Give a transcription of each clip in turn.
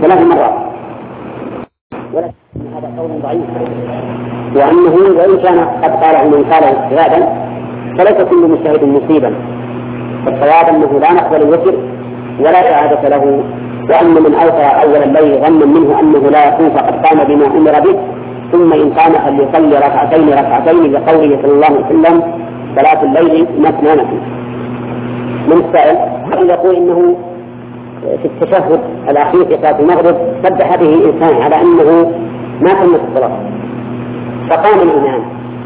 ثلاث مرات، ولكن هذا قول ضعيف، وأنه وإن كان قد قاله من قاله اجتهادا فليس كل مجتهد مصيبا، فالصواب أنه لا نقبل الوتر ولا إعادة له، وأن من أوتر أول الليل ظنا منه أنه لا يكون فقد قام بما أمر به، ثم إن قام فليصلي ركعتين لقوله صلى الله عليه وسلم صلاة الليل مثنى مثنى. من السائل يقول إنه في التشهد الأخير في صلاة المغرب سبح به إنسان على أنه ما تمت الصلاة فقام الإمام،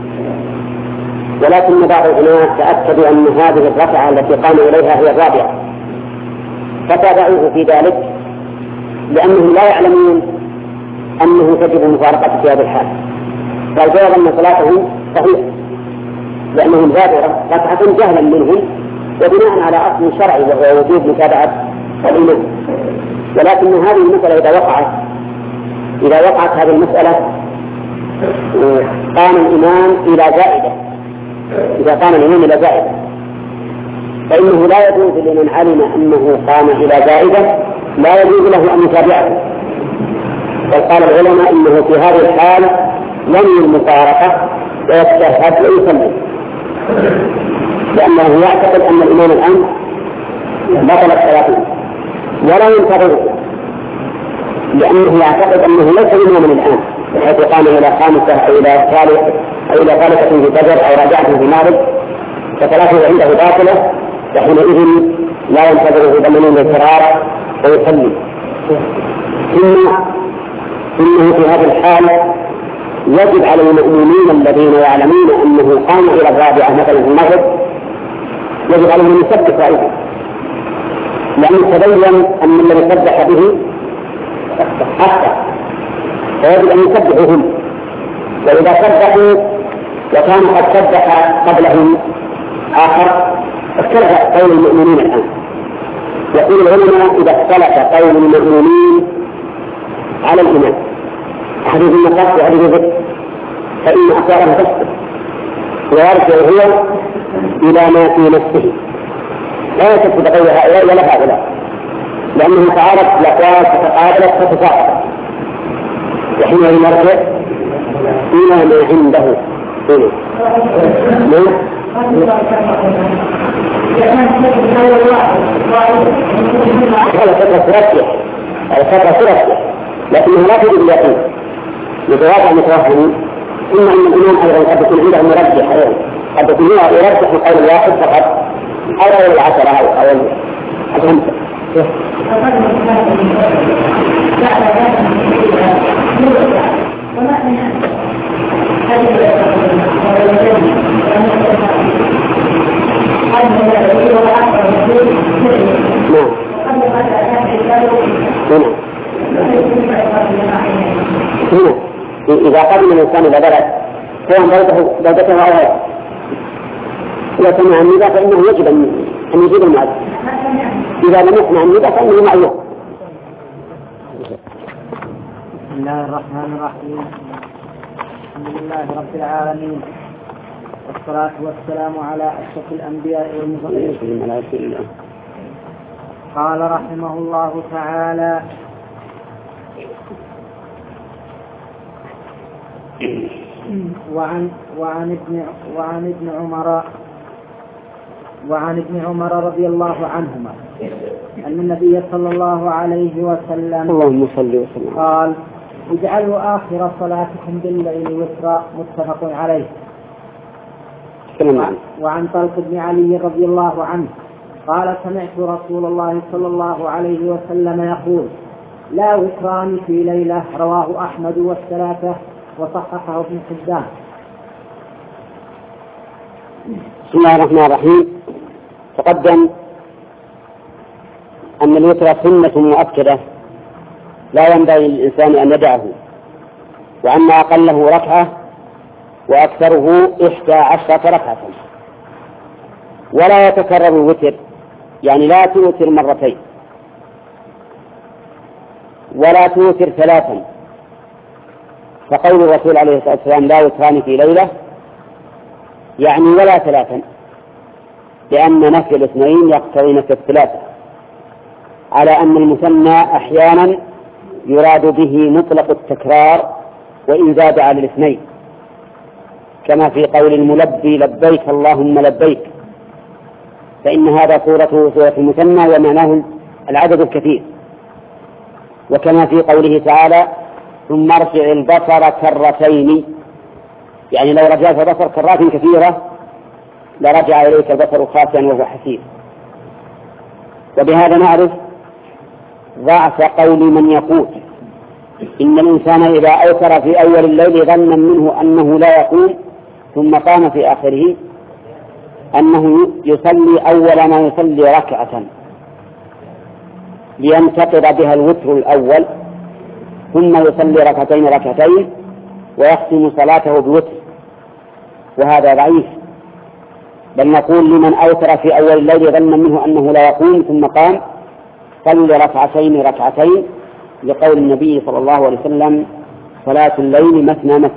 ولكن بعض الناس تأكدوا أن هذه الركعة التي قام إليها هي الرابعة فتابعوه في ذلك لأنهم لا يعلمون أنه تجب مفارقته في هذه الحال، فالجواب أن صلاته صحيحة لأنهم زادوا ركعة جهلا منهم وبناء على أصل شرعي وهو وجوب متابعة الإمام. ولكن هذه المسألة إذا وقعت هذه المسألة قام الإمام إلى زائدة، إذا قام الإمام إلى زائدة فإنه لا يجوز لمن علم أنه قام إلى زائدة لا يجوز له أن يتابعه، بل قال العلماء إنه في هذه الحال ينوي المفارقة ويتشهد ويصلي، لأنه يعتقد أن الإمام الآن بطلت صلاته ولا ينتظر، لأنه يعتقد أنه ليس إماما الآن بحيث قام إلى خامسة أو إلى ثالثة في فجر أو رجعته في مغرب فصلاته عنده باطلة، وحينئذ لا ينتظره ضمن الفرار ويصلي. إنه في هذه الحال يجب على المؤمنين الذين يعلمون أنه قام إلى الرابعة مثلا في المغرب يجب عليهم أن يسبح رأيه، لأنه تبين أن الذي سبح به أخطأ فيجب أن يسبحوا هم، وإذا سبحوا وكان قد سبح قبلهم آخر اختلف قول المؤمنين الآن. يقول العلماء إذا اختلف قول المؤمنين على الإمام أحدث النقص وأحدث الذكر فإن أقوالهم تسقط ويرجع هو إلى ما في نفسه لا يتسقط قول هؤلاء ولا هؤلاء، لأنه تعارض الأقوال فتقابلت فتساقط، وحينئذ يرجع إلى ما عنده. هذا فترة لكنه لا تجد اليقين يتواضع متوهم، إما أن الإمام أيضا قد يكون عنده مرجح أيضا قد يكون يرجح القول الواحد فقط أو العشرة أو الخمسة. إذا قدم الإنسان إلى بلد سواء بلدته أو غيره إذا سمع النداء فإنه يجب أن يجيب المؤذن، إذا لم يسمع النداء فإنه معلوم. بسم الله الرحمن الرحيم، الحمد لله رب العالمين، والصلاة والسلام على أشرف الأنبياء والمرسلين. قال رحمه الله تعالى: وعن ابن عمر رضي الله عنهما أن النبي صلى الله عليه وسلم قال: اجعلوا آخر صلاتكم بالليل وترا، متفق عليه. وعن طلق بن علي رضي الله عنه قال: سمعت رسول الله صلى الله عليه وسلم يقول: لا وتران في ليلة، رواه أحمد والثلاثة وصححه ابن حبان. بسم الله الرحمن الرحيم. تقدم أن الوتر سنة مؤكدة لا ينبغي للإنسان أن يدعه، وأن أقله ركعة وأكثره 11 ركعة، ولا يتكرر الوتر، يعني لا توتر مرتين ولا توتر 3، فقول الرسول عليه الصلاة والسلام لا وتران في ليلة يعني ولا 3، لأن نفي الاثنين يقتضي نفي الثلاثة، على أن المثنى أحيانا يراد به مطلق التكرار وإن زاد على الاثنين، كما في قول الملبي لبيك اللهم لبيك، فإن هذا صورته صورة المثنى ومعناه العدد الكثير. وكما في قوله تعالى ثم ارجع البصر كرتين، يعني لو رجعت البصر كرات كثيرة لرجع إليك البصر خاسئا وهو حسير. وبهذا نعرف ضعف قول من يقول إن الإنسان إذا أوتر في أول الليل ظنا منه أنه لا يقوم ثم قام في آخره أنه يصلي أول ما يصلي ركعة لينتقض بها الوتر الأول، ثم يصلي ركعتين ويختم صلاته بوتر، وهذا ضعيف. بل نقول لمن أوتر في أول الليل ظنا منه أنه لا يقوم ثم قام صل ركعتين لقول النبي صلى الله عليه وسلم صلاة الليل مثنى.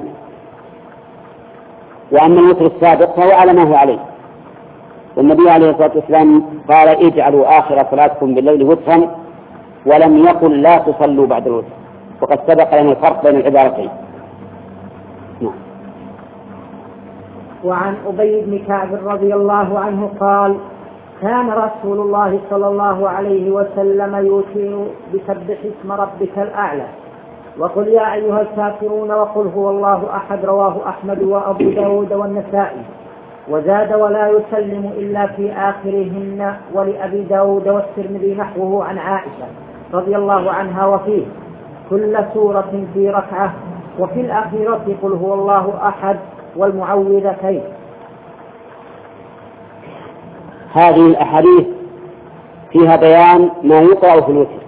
وأما الوتر السابق فهو على ما هو عليه، والنبي عليه الصلاة والسلام قال اجعلوا آخر صلاتكم بالليل وترا، ولم يقل لا تصلوا بعد الوتر، وقد سبق لنا الفرق بين العبارتين. وعن أبي بن كعب رضي الله عنه قال كان رسول الله صلى الله عليه وسلم يوتر بسبح اسم ربك الأعلى وقل يا أيها الكافرون وقل هو الله أحد، رواه أحمد وأبو داود والنسائي. وزاد ولا يسلم إلا في آخرهن، ولأبي داود والترمذي نحوه عن عائشة رضي الله عنها وفيه كل سورة في ركعة، وفي الأخيرة قل هو الله أحد والمعوذتين. هذه الأحاديث فيها بيان ما يقرأ في الوتر،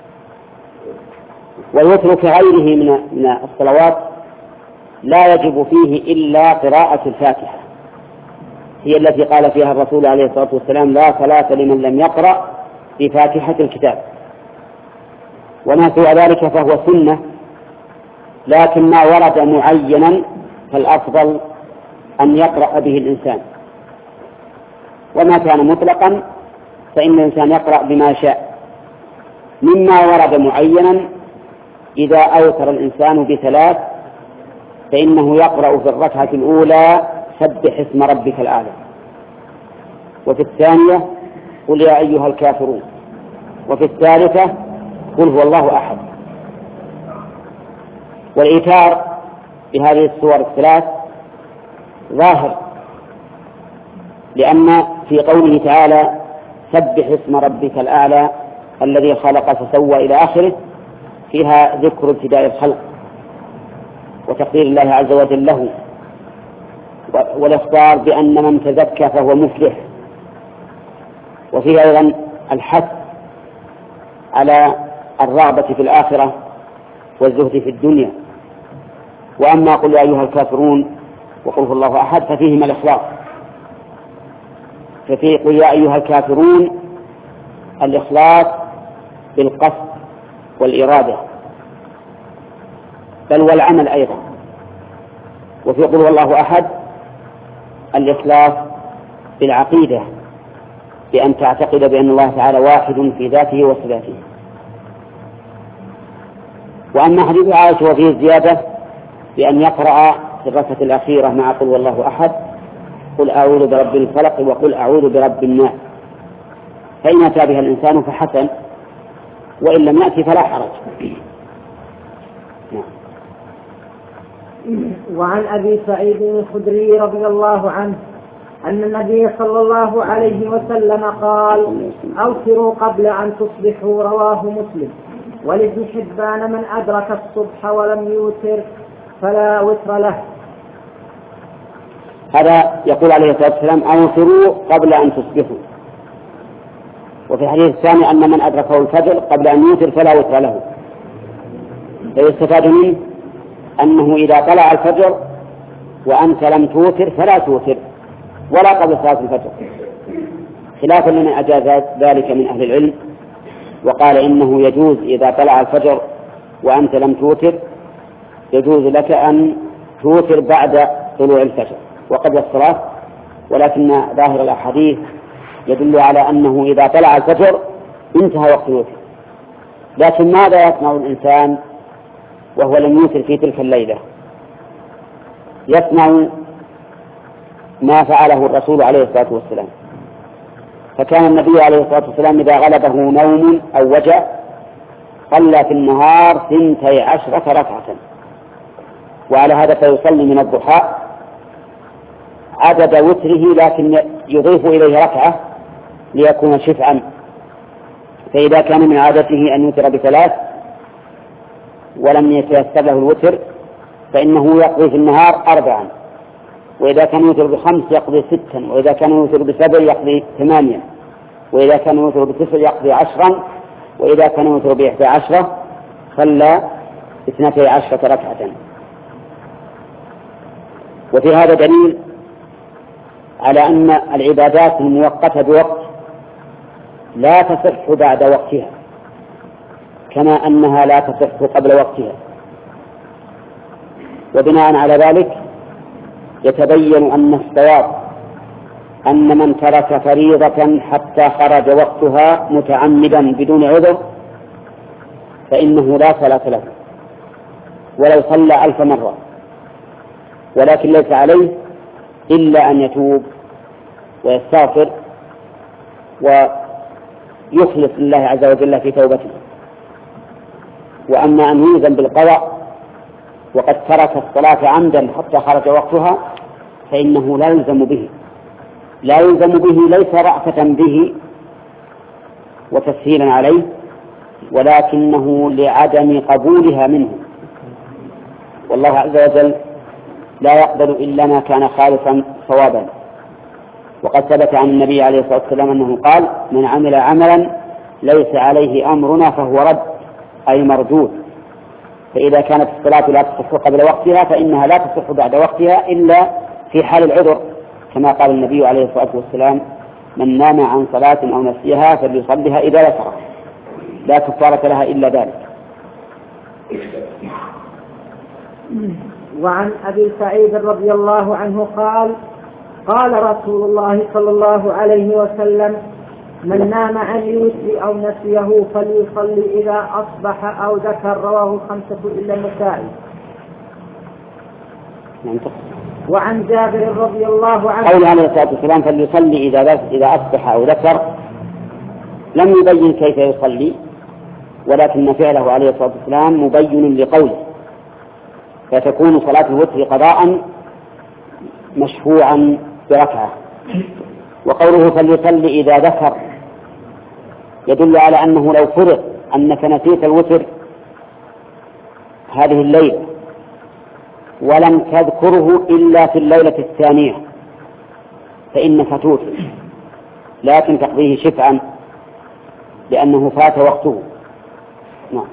والوتر كغيره من الصلوات لا يجب فيه إلا قراءة الفاتحة، هي التي قال فيها الرسول عليه الصلاة والسلام لا صلاة لمن لم يقرأ بفاتحة الكتاب. وما سوى ذلك فهو سنة، لكن ما ورد معينا فالأفضل أن يقرأ به الإنسان، وما كان مطلقا فإن الإنسان يقرأ بما شاء. مما ورد معينا إذا أوتر الإنسان بثلاث فإنه يقرأ في الركعة الأولى سبح اسم ربك الأعلى، وفي الثانية قل يا أيها الكافرون، وفي الثالثة قل هو الله أحد. والإيتار بهذه السور الثلاث ظاهر، لأن في قوله تعالى سبح اسم ربك الأعلى الذي خلق فسوى إلى آخره فيها ذكر ابتداء الخلق وتقدير الله عز وجل له، والإخبار بأن من تزكى فهو مفلح، وفيه أيضا الحث على الرغبة في الآخرة والزهد في الدنيا. وأما قل يا أيها الكافرون وقل هو الله أحد ففيهما الإخلاص، ففي قل يا أيها الكافرون الإخلاص بالقصد والإرادة بل والعمل أيضا، وفي قل هو الله أحد الإخلاص بالعقيدة بأن تعتقد بأن الله تعالى واحد في ذاته وصفاته. وأما حديث عائشة وفيه الزيادة بأن يقرأ في الركعة الأخيرة مع قل هو الله أحد قل أعوذ برب الفلق وقل أعوذ برب الناس، فإن أتى بها الإنسان فحسن، وإن لم يأتي فلا حرج. وعن أبي سعيد الخدري رضي الله عنه أن النبي صلى الله عليه وسلم قال أوتروا قبل أن تصبحوا، رواه مسلم. ولابن حبان من أدرك الصبح ولم يوتر فلا وتر له. هذا يقول عليه الصلاة والسلام أوتروا قبل أن تصبحوا. وفي الحديث الثاني أن من أدركه الفجر قبل أن يوتر فلا وتر له، فيستفاد منه أنه إذا طلع الفجر وأنت لم توتر فلا توتر ولا قبل صلاة الفجر، خلافا لمن أجاز ذلك من أهل العلم وقال إنه يجوز إذا طلع الفجر وأنت لم توتر يجوز لك أن توتر بعد طلوع الفجر وقبل الصلاة، ولكن ظاهر الأحاديث يدل على أنه إذا طلع الفجر انتهى وقت الوتر، لكن ماذا يصنع الإنسان وهو لم يوتر في تلك الليلة؟ يصنع ما فعله الرسول عليه الصلاة والسلام. فكان النبي عليه الصلاة والسلام إذا غلبه نوم أو وجع صلى في النهار 12 ركعة، وعلى هذا فيصلي من الضحى عدد وتره، لكن يضيف إليه ركعة ليكون شفعا. فإذا كان من عادته أن يوتر ب3 ولم يتيسر له الوتر فإنه يقضي في النهار 4، وإذا كان يوتر ب5 يقضي 6، وإذا كان يوتر ب7 يقضي 8، وإذا كان يوتر ب9 يقضي 10، وإذا كان يوتر ب11 صلى 12 ركعة. وفي هذا دليل على أن العبادات المؤقتة بوقت لا تصح بعد وقتها، كما أنها لا تصح قبل وقتها. وبناء على ذلك يتبين أن الصواب أن من ترك فريضة حتى خرج وقتها متعمدا بدون عذر فإنه لا صلاة له ولو صلى 1000 مرة، ولكن ليس عليه إلا أن يتوب ويستغفر ويخلص لله عز وجل في توبته. وأما أن يلزم بالقضاء وقد ترك الصلاة عمدا حتى خرج وقتها فإنه لا يلزم به، لا يلزم به ليس رأفة به وتسهيلا عليه، ولكنه لعدم قبولها منه، والله عز وجل لا يقبل إلا ما كان خالصا صوابا. وقد ثبت عن النبي عليه الصلاة والسلام أنه قال: من عمل عملا ليس عليه أمرنا فهو رد، أي مردود. فإذا كانت الصلاة لا تصح قبل وقتها فإنها لا تصح بعد وقتها إلا في حال العذر، كما قال النبي عليه الصلاة والسلام: من نام عن صلاة أو نسيها فليصلها إذا ذكرها، لا كفارة لها إلا ذلك. وعن أبي سعيد رضي الله عنه قال: قال رسول الله صلى الله عليه وسلم: من نام عن الوتر أو نسيه فليصلي إذا أصبح أو ذكر. رواه 5 إلا النسائي. وعن جابر رضي الله عنه قول عليه الصلاة والسلام: فليصلي إذا أصبح أو ذكر، لم يبين كيف يصلي، ولكن فعله عليه الصلاة والسلام مبين لقوله، فتكون صلاة الوتر قضاء مشفوعا بركعة. وقوله فليصلي إذا ذكر يدل على أنه لو فرض أنك نسيت الوتر هذه الليلة ولم تذكره إلا في الليلة الثانية فإنك توتر، لكن تقضيه شفعا لأنه فات وقته. نعم.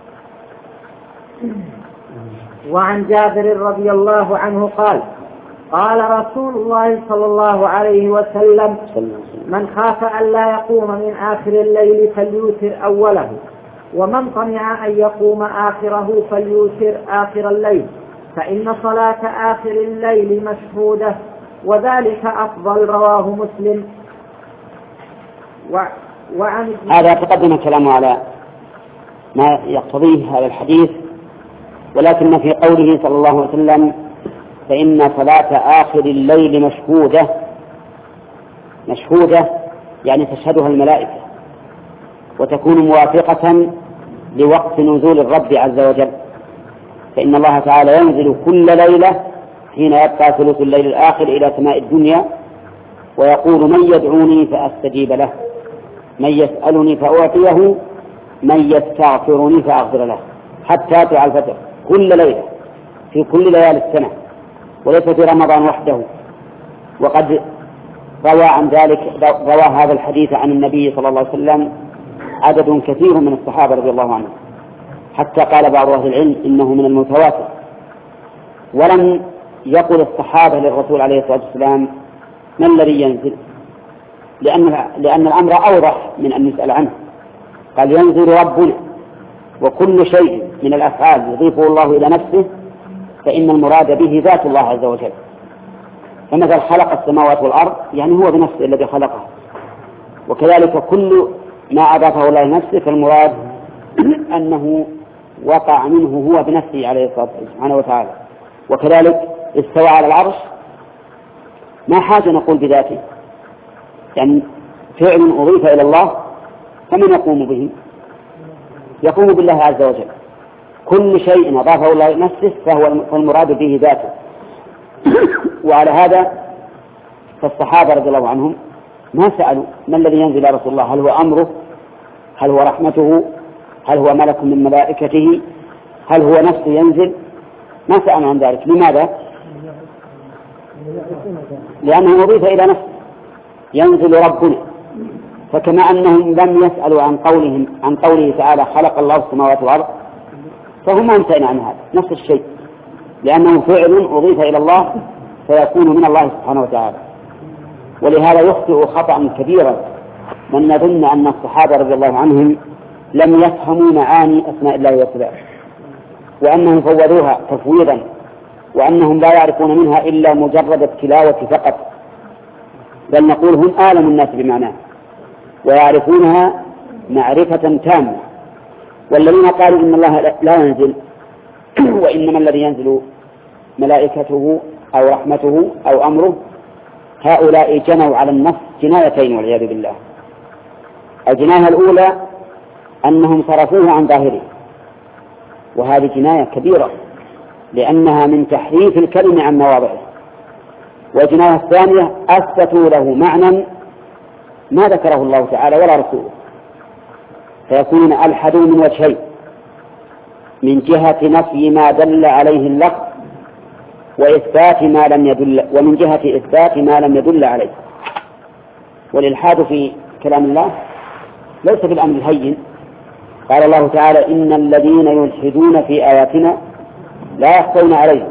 وعن جابر رضي الله عنه قال: قال رسول الله صلى الله عليه وسلم: من خاف أن لا يقوم من آخر الليل فليوتر أوله، ومن طمع أن يقوم آخره فليوتر آخر الليل، فإن صلاة آخر الليل مشهودة وذلك أفضل. رواه مسلم. هذا تقدم الكلام على ما يقتضيه هذا الحديث، ولكن في قوله صلى الله عليه وسلم: فإن صلاة آخر الليل مشهودة، مشهودة يعني تشهدها الملائكة وتكون موافقة لوقت نزول الرب عز وجل، فإن الله تعالى ينزل كل ليلة حين يبقى ثلث الليل الآخر إلى سماء الدنيا ويقول: من يدعوني فأستجيب له، من يسألني فأعطيه، من يستغفرني فأغفر له، حتى طلوع الفجر كل ليلة في كل ليالي السنة، وليس في رمضان وحده. وقد روى عن ذلك هذا الحديث عن النبي صلى الله عليه وسلم عدد كثير من الصحابة رضي الله عنهم، حتى قال بعض أهل العلم إنه من المتواتر. ولم يقل الصحابة للرسول عليه الصلاة والسلام: ما الذي ينزل؟ لأن الأمر أوضح من أن يسأل عنه. قال: ينزل ربنا، وكل شيء من الأفعال يضيفه الله إلى نفسه فإن المراد به ذات الله عز وجل. فمثل خلق السماوات والأرض يعني هو بنفسه الذي خلقها، وكذلك كل ما أضافه الله لنفسه فالمراد أنه وقع منه هو بنفسه عليه الصلاة والسلام سبحانه وتعالى. وكذلك استوى على العرش، ما حاجة نقول بذاته، يعني فعل أضيف إلى الله، فمن يقوم به؟ يقوم بالله عز وجل. كل شيء أضافه الله نفسه فهو المراد به ذاته. وعلى هذا فالصحابة رضي الله عنهم ما سألوا ما الذي ينزل على رسول الله، هل هو أمره، هل هو رحمته، هل هو ملك من ملائكته، هل هو نفسه ينزل، ما سألوا عن ذلك. لماذا؟ لأنه أضيف إلى نفسه، ينزل ربنا. فكما أنهم لم يسألوا عن قوله تعالى خلق الله السماوات والأرض، فهم ممتنعون عن هذا نفس الشيء، لأنه فعل أضيف إلى الله فيكون من الله سبحانه وتعالى. ولهذا يخطئ خطأ كبيرا من يظن أن الصحابة رضي الله عنهم لم يفهموا معاني أسماء الله وصفاته، وأنهم فوضوها تفويضا، وأنهم لا يعرفون منها إلا مجرد التلاوة فقط، بل نقول هم أعلم الناس بمعناه ويعرفونها معرفة تامة. والذين قالوا إن الله لا ينزل وإنما الذي ينزل ملائكته أو رحمته أو أمره، هؤلاء جنوا على النص جنايتين والعياذ بالله. الجناية الأولى أنهم صرفوه عن ظاهره، وهذه جناية كبيرة لأنها من تحريف الكلمة عن مواضعه. والجناية الثانية أثبتوا له معنى ما ذكره الله تعالى ولا رسوله، فيكون ألحدوا من وجهين: من جهة نفي ما دل عليه اللفظ وإثبات ما لم يدل، ومن جهة إثبات ما لم يدل عليه. والإلحاد في كلام الله ليس بالأمر الهين. قال الله تعالى: إن الذين يلحدون في آياتنا لا يخفون عليهم.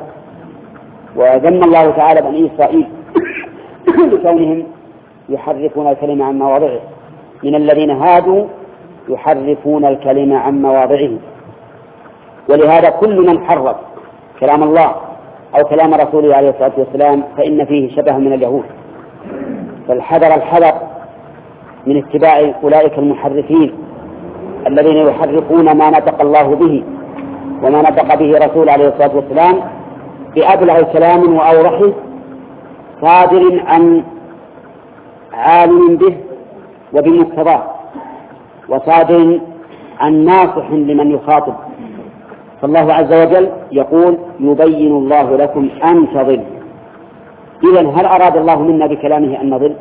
وذم الله تعالى بني إسرائيل لكونهم يحرفون الكلمة عن مواضعه: من الذين هادوا يحرفون الكلمة عن مواضعه. ولهذا كل من حرف كلام الله أو كلام رسوله عليه الصلاة والسلام فإن فيه شبه من اليهود. فالحذر من اتباع أولئك المحرفين الذين يحرفون ما نطق الله به وما نطق به رسول عليه الصلاة والسلام بأبلغ كلام وأوضحه، صادر عن عالم به وبمقتضاه، وصادر عن ناصح لمن يخاطب. فالله عز وجل يقول: يبين الله لكم أن تضلوا. إذن هل أراد الله منا بكلامه أن نضل؟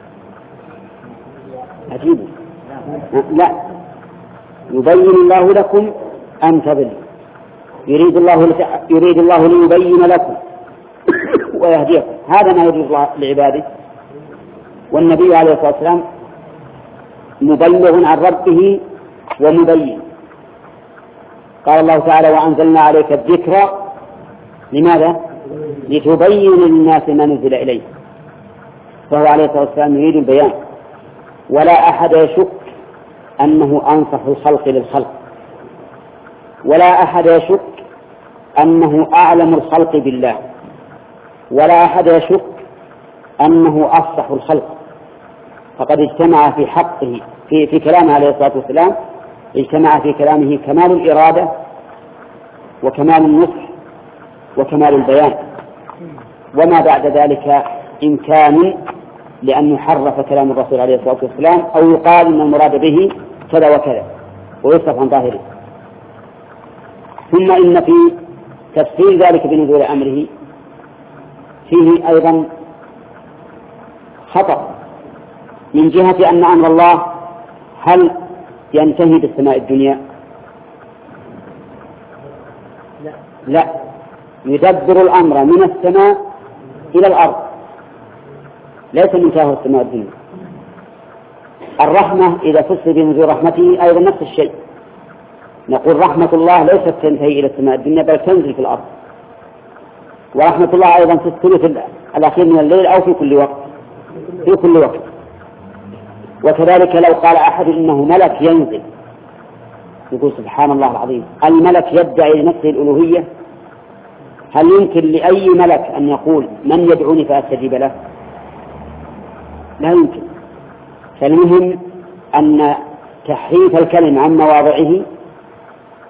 عجيب. لا، يبين الله لكم أن تضلوا. يريد الله ليبين لكم ويهديكم. هذا ما يريد الله لعباده. والنبي عليه الصلاة والسلام مبلغ عن ربه ومبين. قال الله تعالى: وأنزلنا عليك الذكر. لماذا؟ لتبين للناس ما نزل إليه. فهو عليه الصلاة والسلام يريد البيان، ولا أحد يشك أنه أنصح الخلق للخلق، ولا أحد يشك أنه أعلم الخلق بالله، ولا أحد يشك أنه أفصح الخلق. فقد اجتمع في حقه في كلامه عليه الصلاة والسلام، اجتمع في كلامه كمال الإرادة وكمال النصح وكمال البيان، وما بعد ذلك إمكان لأن يحرف كلام الرسول عليه الصلاة والسلام أو يقال أن المراد به كذا وكذا ويصرف عن ظاهره. ثم إن في تفسير ذلك بنزول أمره فيه أيضا خطأ، من جهة أن أمر الله هل ينتهي بالسماء الدنيا؟ لا، يدبر الأمر من السماء إلى الأرض، ليس منتهى السماء الدنيا. الرحمة إذا فسر بنزول رحمته أيضا نفس الشيء، نقول رحمة الله ليست تنتهي إلى السماء الدنيا بل تنزل في الأرض. ورحمة الله أيضا في الثلث الأخير من الليل أو في كل وقت، في كل وقت. وكذلك لو قال أحد إنه ملك ينزل، يقول سبحان الله العظيم، الملك يدعي لنفسه الألوهية؟ هل يمكن لأي ملك أن يقول من يدعوني فأستجيب له؟ لا يمكن. فالمهم أن تحريف الكلم عن مواضعه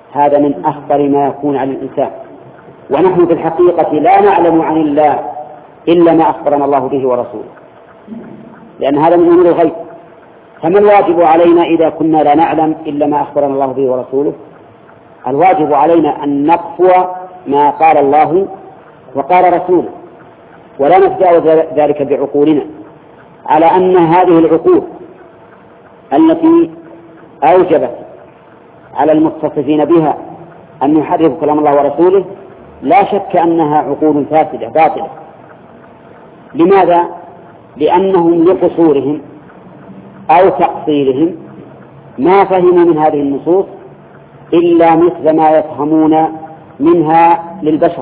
هذا من أخطر ما يكون على الإنسان. ونحن في الحقيقة لا نعلم عن الله إلا ما أخبرنا الله به ورسوله، لأن هذا من أمور الغيب. فما الواجب علينا إذا كنا لا نعلم إلا ما أخبرنا الله به ورسوله؟ الواجب علينا أن نقفو ما قال الله وقال رسوله، ولا نتجاوز ذلك بعقولنا، على أن هذه العقول التي أوجبت على المتصفين بها أن يحرفوا كلام الله ورسوله لا شك أنها عقول فاسدة باطلة. لماذا؟ لأنهم لقصورهم أو تقصيرهم ما فهموا من هذه النصوص إلا مثل ما يفهمون منها للبشر،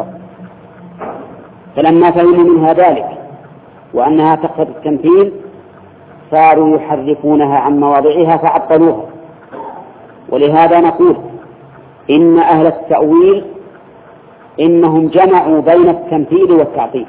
فلما فهموا منها ذلك وأنها تقتضي التمثيل صاروا يحرفونها عن مواضعها فعطلوها. ولهذا نقول إن أهل التأويل إنهم جمعوا بين التمثيل والتعطيل،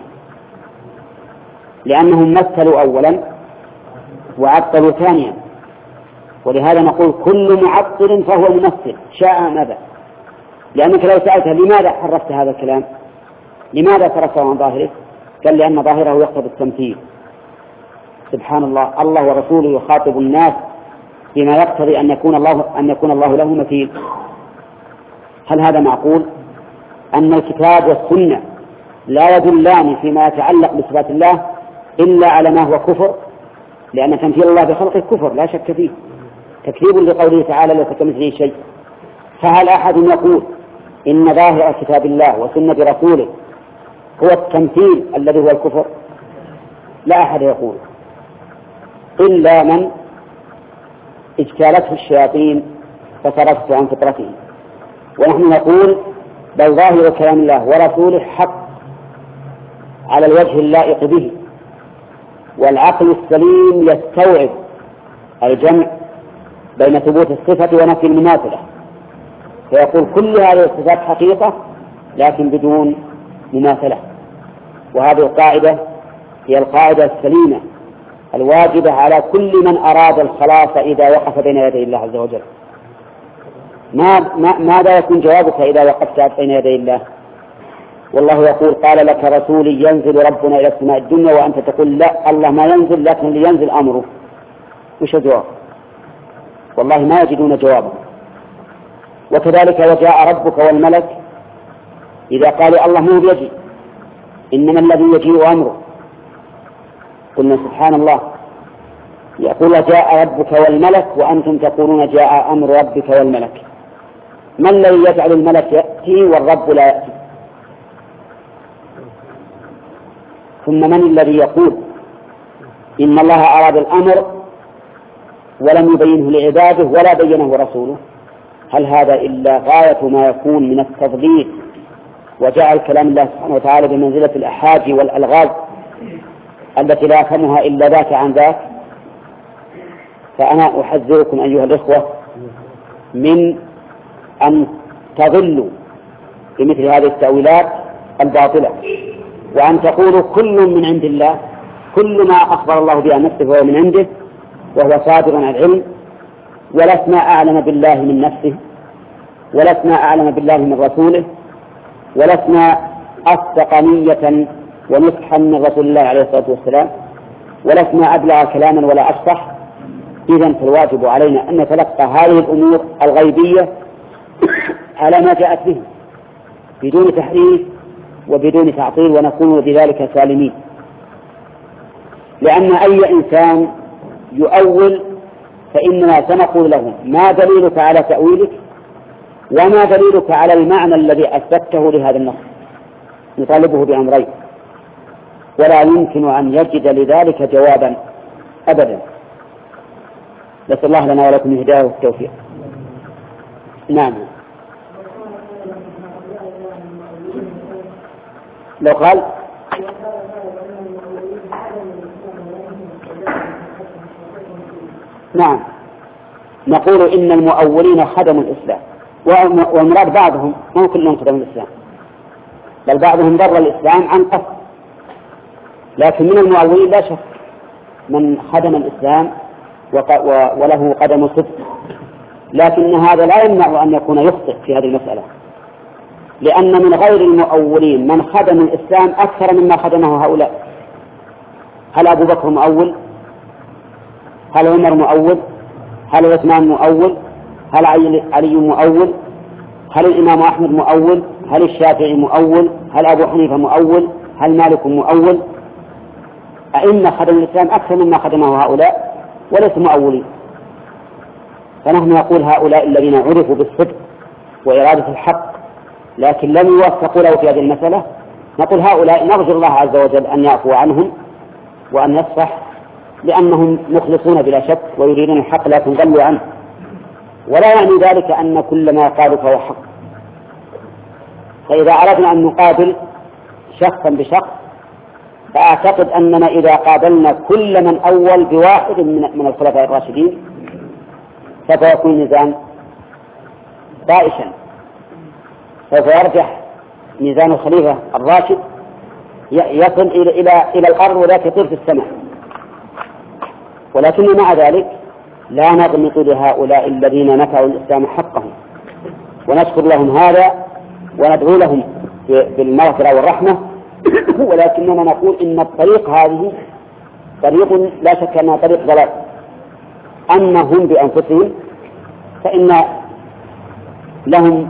لأنهم مثلوا أولا وعطلوا ثانيا. ولهذا نقول كل معطل فهو ممثل شاء أم أبى، لأنك لو سألتها لماذا حرفت هذا الكلام، لماذا صرفته عن ظاهره، قال لأن ظاهره يقتضي التمثيل. سبحان الله، الله ورسوله يخاطب الناس بما يقتضي أن يكون الله له مثيل. هل هذا معقول؟ أن الكتاب والسنة لا يدلان فيما يتعلق بصفات الله إلا على ما هو كفر، لأن تمثيل الله بخلقه كفر لا شك فيه، تكذيب لقوله تعالى ليس كمثله شيء. فهل أحد يقول إن ظاهر كتاب الله وسنة رسوله هو التمثيل الذي هو الكفر؟ لا أحد يقول، إلا من اجتالته الشياطين فصرفته عن فطرته. ونحن نقول بل ظاهر كلام الله ورسوله حق على الوجه اللائق به، والعقل السليم يستوعب الجمع بين ثبوت الصفة ونفي المماثلة، فيقول كل هذه الصفات حقيقة لكن بدون مماثلة. وهذه القاعدة هي القاعدة السليمة الواجبة على كل من أراد الخلاص إذا وقف بين يدي الله عز وجل. ماذا يكون جوابك إذا وقفت بين يدي الله والله يقول قال لك رسولي ينزل ربنا إلى السماء الدنيا، وأنت تقول لا الله ما ينزل لكن لينزل أمره؟ وش الجواب؟ والله ما يجدون جوابا. وكذلك وجاء ربك والملك، إذا قالوا الله مو بيجي إنما الذي يجيء أمره، قلنا سبحان الله، يقول جاء ربك والملك وأنتم تقولون جاء أمر ربك والملك. ما الذي يجعل الملك يأتي والرب لا يأتي؟ ثم من الذي يقول إن الله أراد الأمر ولم يبينه لعباده ولا بينه رسوله؟ هل هذا إلا غاية ما يكون من التضليل وجعل كلام الله سبحانه وتعالى بمنزلة الأحاجي والألغاز التي لا يفهمها إلا ذاك عن ذاك؟ فأنا أحذركم أيها الإخوة من أن تضلوا بمثل هذه التأويلات الباطلة، وأن تقولوا كل من عند الله، كل ما أخبر الله به عن نفسه هو من عنده وهو صادر عن العلم، ولسنا أعلم بالله من نفسه، ولسنا أعلم بالله من رسوله، ولسنا أصدق نية ونصحا من رسول الله عليه الصلاة والسلام، ولسنا أبلغ كلاما ولا أفصح. إذن فالواجب علينا أن نتلقى هذه الأمور الغيبية على ما جاءت به بدون تحريف وبدون تعطيل، ونكون بذلك سالمين. لأن أي إنسان يؤول فإننا سنقول له ما دليلك على تأويلك وما دليلك على المعنى الذي أثبته لهذا النص، نطالبه بأمرين ولا يمكن أن يجد لذلك جوابا أبدا. نسأل الله لنا ولكم الهداية والتوفيق. نعم. لو قال نعم نقول إن المؤولين خدموا الإسلام، والمراد بعضهم مو كلهم خدموا الإسلام، بل بعضهم ضر الإسلام عن قصد، لكن من المؤولين لا شك من خدم الإسلام وله قدم صدق لكن هذا لا يمنع أن يكون يخطئ في هذه المسألة، لأن من غير المؤولين من خدم الإسلام أكثر مما خدمه هؤلاء. هل أبو بكر مؤول؟ هل عمر مؤول؟ هل عثمان مؤول؟ هل علي مؤول؟ هل الإمام أحمد مؤول؟ هل الشافعي مؤول؟ هل أبو حنيفة مؤول؟ هل مالك مؤول؟ أئمة خدم الإسلام أكثر مما خدمه هؤلاء وليسوا مؤولين. فنحن نقول هؤلاء الذين عرفوا بالصدق وإرادة الحق لكن لم يوفقوا له في هذه المسألة، نقول هؤلاء نرجو الله عز وجل أن يعفو عنهم وأن يصفح، لأنهم مخلصون بلا شك ويريدون الحق لا تنضلوا عنه، ولا يعني ذلك أن كل ما قالوا فهو حق. فإذا أردنا أن نقابل شخصا بشخص فأعتقد أننا إذا قابلنا كل من أول بواحد من الخلفاء الراشدين سوف يكون ميزان طائشا، سوف يرجح ميزان الخليفة الراشد يصل إلى الأرض ولا يطير في السماء. ولكن مع ذلك لا نغمط لهؤلاء الذين نفعوا الإسلام حقهم، ونشكر لهم هذا وندعو لهم بالمغفرة والرحمة، ولكننا نقول إن الطريق هذه طريق لا شك أنها طريق ضلال. أما هم بأنفسهم فإن لهم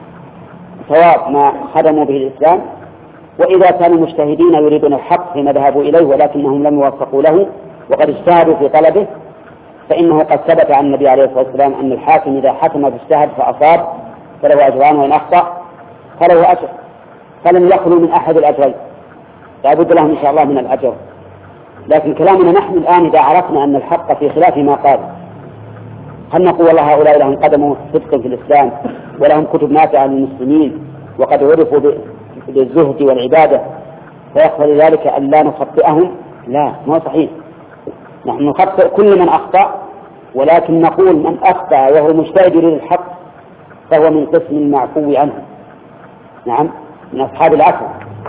ثواب ما خدموا به الإسلام، وإذا كانوا مجتهدين يريدون الحق فيما ذهبوا إليه ولكنهم لم يوفقوا له وقد اجتهدوا في طلبه، فإنه قد ثبت عن النبي عليه الصلاة والسلام أن الحاكم إذا حكم فاجتهد فأصاب فله أجران، وإن أخطأ فله أجر، فلم يخلوا من أحد الأجرين، لا بد لهم إن شاء الله من الأجر. لكن كلامنا نحن الآن إذا عرفنا أن الحق في خلاف ما قال، هل نقول والله هؤلاء لهم قدموا صدقا في الإسلام ولهم كتب نافعة للمسلمين وقد عرفوا بالزهد والعبادة فيقتضي ذلك أن لا نخطئهم؟ لا، ما صحيح. نحن نخطئ كل من أخطأ، ولكن نقول من أخطأ وهو مجتهد يريد الحق فهو من قسم المعفو عنه، نعم، من أصحاب العفو،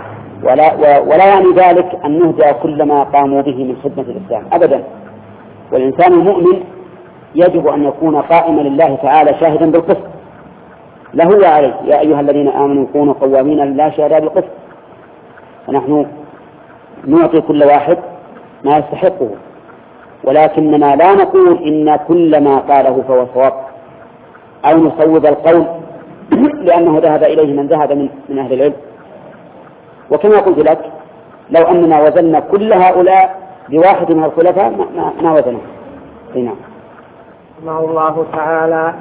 ولا يعني ذلك أن نهدأ كل ما قاموا به من خدمة الإسلام أبدا. والإنسان المؤمن يجب أن يكون قائما لله تعالى شاهدا بالقسط له وعليه، يا أيها الذين آمنوا كونوا قوامين لله شهداء بالقسط. فنحن نعطي كل واحد ما يستحقه، ولكننا لا نقول إن كل ما قاله فهو صواب أو نصوب القول لأنه ذهب إليه من ذهب من أهل العلم. وكما قلت لك لو أننا وزننا كل هؤلاء بواحد من الخلفاء ما وزنه. نعم. رحمه الله تعالى.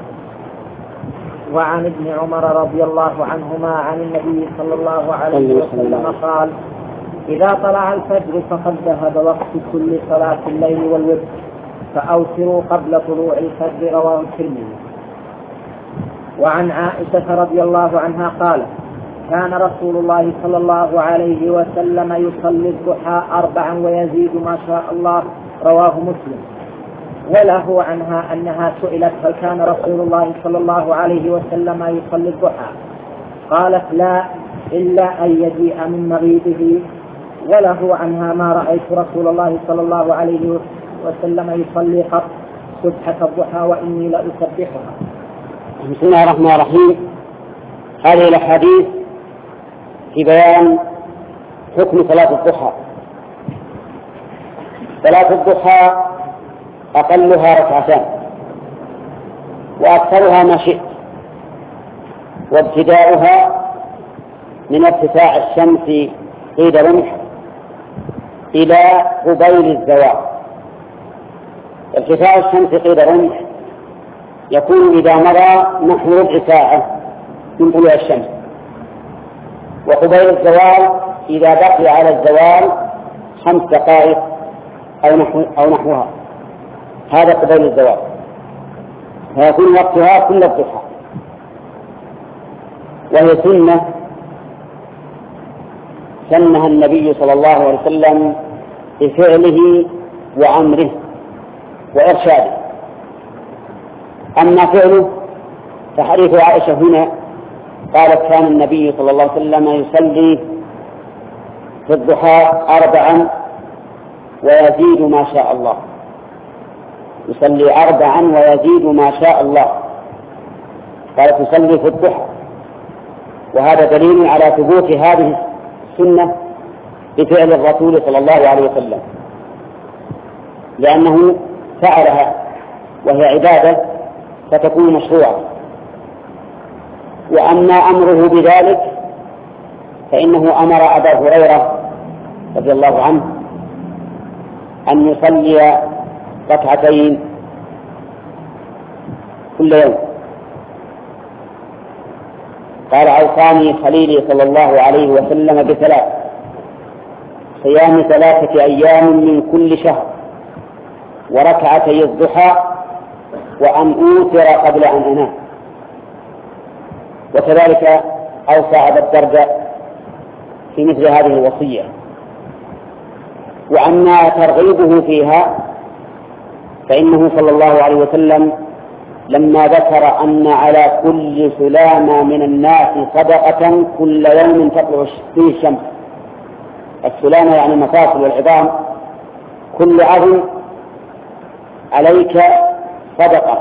وعن ابن عمر رضي الله عنهما عن النبي صلى الله عليه وسلم قال: إذا طلع الفجر فقد ذهب وقت كل صلاة الليل والوتر فأوتروا قبل طلوع الفجر. رواه الترمذي. وعن عائشة رضي الله عنها قالت: كان رسول الله صلى الله عليه وسلم يصلي الضحى 4 ويزيد ما شاء الله. رواه مسلم. وله عنها أنها سئلت: هل كان رسول الله صلى الله عليه وسلم يصلي الضحى؟ قالت: لا، إلا أن يجيء من مغيبه. وله عنها: ما رأيت رسول الله صلى الله عليه وسلم يصلي قط سبحة الضحى وإني لأسبحها. بسم الله الرحمن الرحيم. هذه الأحاديث في بيان حكم صلاة الضحى. صلاة الضحى أقلها 2 وأكثرها ما شئت، وابتداؤها من ارتفاع الشمس قيد رمح إلى قبيل الزوال. ارتفاع الشمس قيد رمح يكون إذا مضى نحو ربع ساعة من طلوع الشمس، وقبيل الزوال إذا بقي على الزوال 5 دقائق أو نحوها، هذا قبيل الزوال، فيكون وقتها كل الضحى. وهي سنة سنها النبي صلى الله عليه وسلم بفعله وأمره وإرشاده. أما فعله فحديث عائشة هنا قالت: كان النبي صلى الله عليه وسلم يصلي في الضحى 4 ويزيد ما شاء الله. يصلي 4 ويزيد ما شاء الله. قال تصلي في الضحى، وهذا دليل على ثبوت هذه السنة بفعل الرسول صلى الله عليه وسلم، لأنه فعلها وهي عبادة فتكون مشروعة. وأما أمره بذلك فإنه أمر أبا هريرة رضي الله عنه أن يصلي ركعتين كل يوم. قال أوصاني خليلي صلى الله عليه وسلم بثلاث: صيام 3 أيام من كل شهر، وركعتي الضحى، وأن أوتر قبل أن أنام. وكذلك أوصى أبا الدرداء في مثل هذه الوصية. وأما ترغيبه فيها فإنه صلى الله عليه وسلم لما ذكر أن على كل سلامة من الناس صدقة كل يوم تطلع فيه الشمس، السلامة يعني المفاصل والعظام، كل عظم عليك صدقة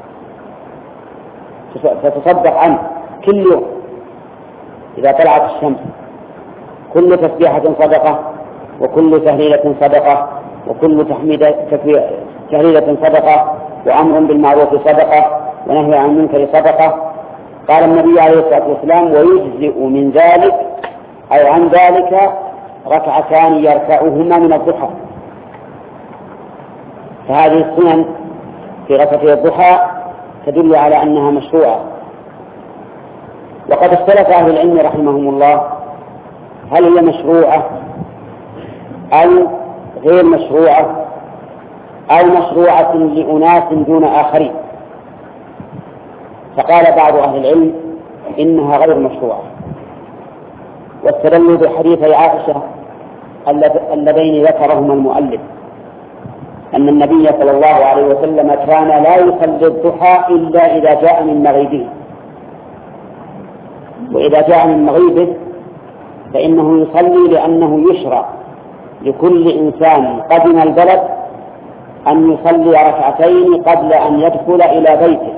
فتصدق عنه كل يوم إذا طلعت الشمس، كل تسبيحة صدقة، وكل تهليلة صدقة، وكل تهليلة صدقة، وأمر بالمعروف صدقة، ونهي عن المنكر صدقة. قال النبي عليه الصلاة والسلام: ويجزئ من ذلك أو عن ذلك ركعتان يركعهما من الضحى. فهذه السنن في ركعتي الضحى تدل على أنها مشروعة. وقد اختلف أهل العلم رحمهم الله هل هي مشروعة أو غير مشروعة، أو مشروعة لأناس دون آخرين. فقال بعض أهل العلم إنها غير مشروعة، واستدلوا بحديث عائشة اللذين ذكرهما المؤلف أن النبي صلى الله عليه وسلم كان لا يصلي الضحى إلا إذا جاء من مغيبه، وإذا جاء من مغيبه فإنه يصلي لأنه يشرع لكل إنسان قدم البلد أن يصلي ركعتين قبل أن يدخل إلى بيته.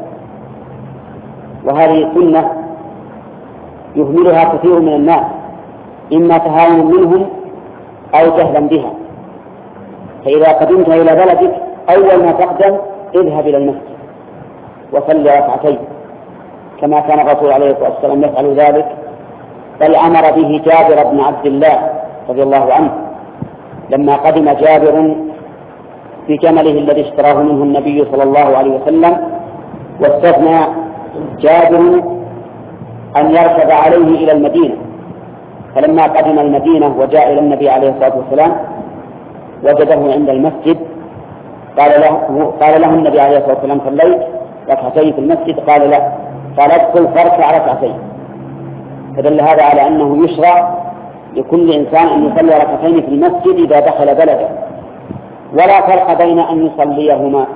وهذه سنة يهملها كثير من الناس، إما تهاونا منهم أو جهلا بها. فإذا قدمت إلى بلدك أول ما تقدم اذهب إلى المسجد وصلي ركعتين، كما كان الرسول عليه الصلاة والسلام يفعل ذلك، بل أمر به جابر بن عبد الله رضي الله عنه لما قدم جابر في جمله الذي اشتراه منه النبي صلى الله عليه وسلم، واستثنى جابر أن يركب عليه إلى المدينة. فلما قدم المدينة وجاء إلى النبي عليه الصلاة والسلام وجده عند المسجد، قال له النبي عليه الصلاة والسلام: صليت ركعتين في المسجد؟ قال: لا. قال: ادخل فاركع ركعتين. فدل هذا على أنه يشرع لكل إنسان أن يصلي ركعتين في المسجد إذا دخل بلده، ولا فرق بين أن يصليهما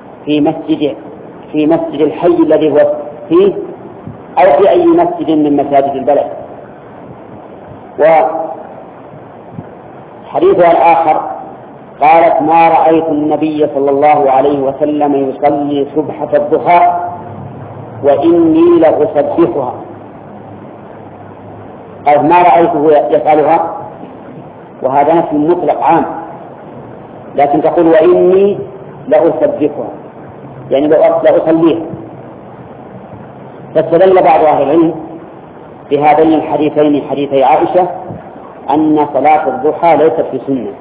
في مسجد الحي الذي هو فيه أو في أي مسجد من مساجد البلد. وحديثها الآخر قالت: ما رأيت النبي صلى الله عليه وسلم يصلي سبحة الضحى وإني لأسبحها. قالت: ما رأيته يفعلها، وهذا نفي مطلق عام، لكن تقول: وإني لأسبحها، يعني لأصليها. فاستدل بعض أهل العلم بهذين الحديثين، حديثي عائشة، أن صلاة الضحى ليست بسنة.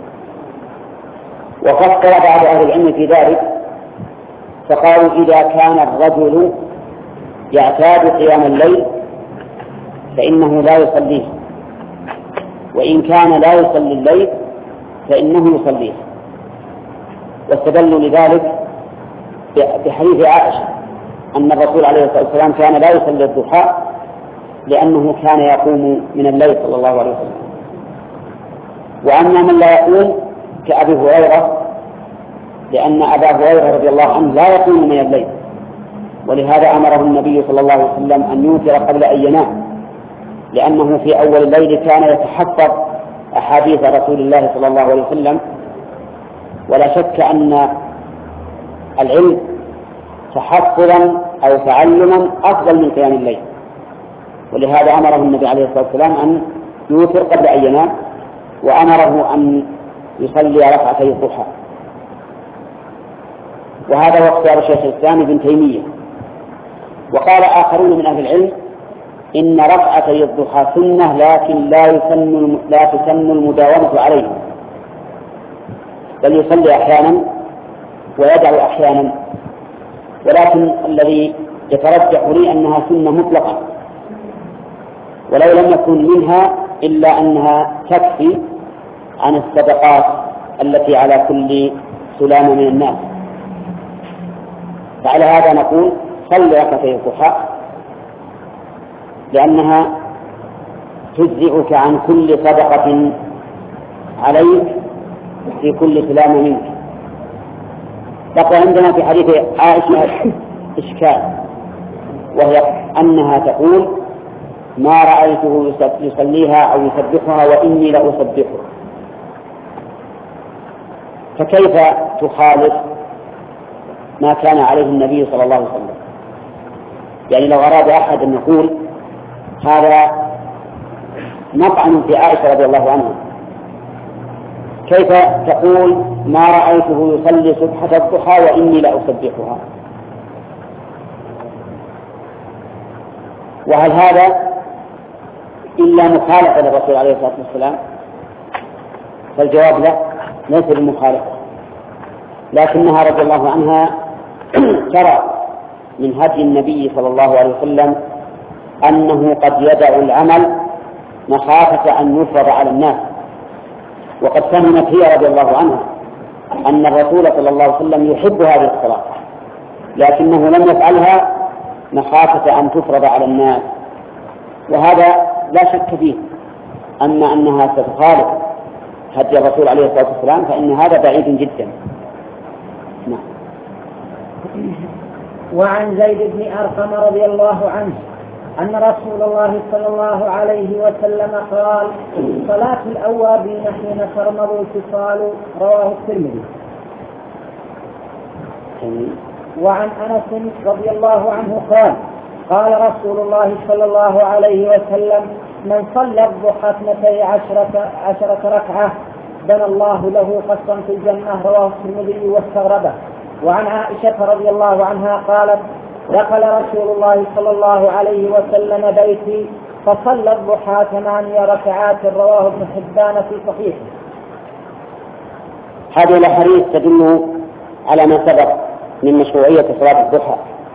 وفكر بعض أهل العلم في ذلك فقالوا: إذا كان الرجل يعتاد قيام الليل فإنه لا يصليه، وإن كان لا يصلي الليل فإنه يصليه. واستدلوا لذلك بحديث عائشة أن الرسول عليه الصلاة والسلام كان لا يصلي الضحى لأنه كان يقوم من الليل صلى الله عليه وسلم. وأما من لا يقوم كأبي هريرة، لأن أبا هريرة رضي الله عنه لا يقوم من الليل، ولهذا أمره النبي صلى الله عليه وسلم أن يوتر قبل أن ينام، لأنه في أول الليل كان يتحفظ أحاديث رسول الله صلى الله عليه وسلم. ولا شك أن العلم تحفظا أو تعلما أفضل من قيام الليل، ولهذا أمره النبي عليه الصلاة والسلام أن يوتر قبل أن ينام، وأمره أن يصلي ركعتي الضحى. وهذا هو اختيار شيخ الإسلام ابن تيمية. وقال آخرون من أهل العلم إن ركعتي الضحى سنة، لكن لا تسن المداومة عليه، بل يصلي أحيانا ويدع أحيانا، ولكن الذي يترجح لي أنها سنة مطلقة، ولو لم يكن منها إلا أنها تكفي عن الصدقات التي على كل سلامة من الناس. فعلى هذا نقول صل ركعتي الضحى، لأنها تجزئك عن كل صدقة عليك في كل سلامة منك. بقي عندنا في حديث عائشة إشكال، وهي أنها تقول ما رأيته يصليها أو يسبحها وإني لأسبحه، فكيف تخالف ما كان عليه النبي صلى الله عليه وسلم؟ يعني لو أراد أحد أن يقول هذا مطعن في عائشة رضي الله عنها، كيف تقول ما رأيته يصلي سبحة الضحى وإني لأسبحها؟ وهل هذا إلا مخالفة للرسول عليه الصلاة والسلام؟ فالجواب لا، ليس بمخالفة، لكنها رضي الله عنها ترى من هدي النبي صلى الله عليه وسلم أنه قد يدع العمل مخافة أن يفرض على الناس، وقد فهمت هي رضي الله عنها أن الرسول صلى الله عليه وسلم يحب هذه الصلاة، لكنه لم يفعلها مخافة أن تفرض على الناس، وهذا لا شك فيه. أما أنها ستخالف هدي الرسول عليه الصلاة والسلام فإن هذا بعيد جدا. نعم. وعن زيد بن أرقم رضي الله عنه أن رسول الله صلى الله عليه وسلم قال: صلاة الأوابين حين ترمض الفصال، رواه الترمذي. وعن أنس رضي الله عنه قال: قال رسول الله صلى الله عليه وسلم: من صلى الضحى 12 ركعة بنى الله له قصرا في الجنة، رواه الترمذي واستغربه. وعن عائشة رضي الله عنها قالت: دخل رسول الله صلى الله عليه وسلم بيتي فصلى الضحى 8 ركعات، رواه ابن حبان في صحيحه. هذه الأحاديث تدل على ما سبق من مشروعية صلاة الضحى،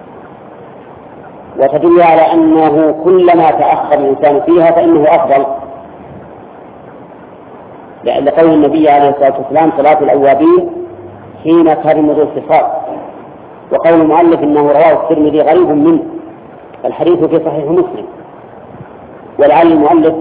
وتدل على أنه كلما تأخر الإنسان فيها فإنه أفضل، لقول النبي عليه الصلاة والسلام: صلاة الأوابين حين ترمض الفصال. وقول المؤلف إنه رواه الترمذي غريب منه، الحديث في صحيح مسلم، ولعل المؤلف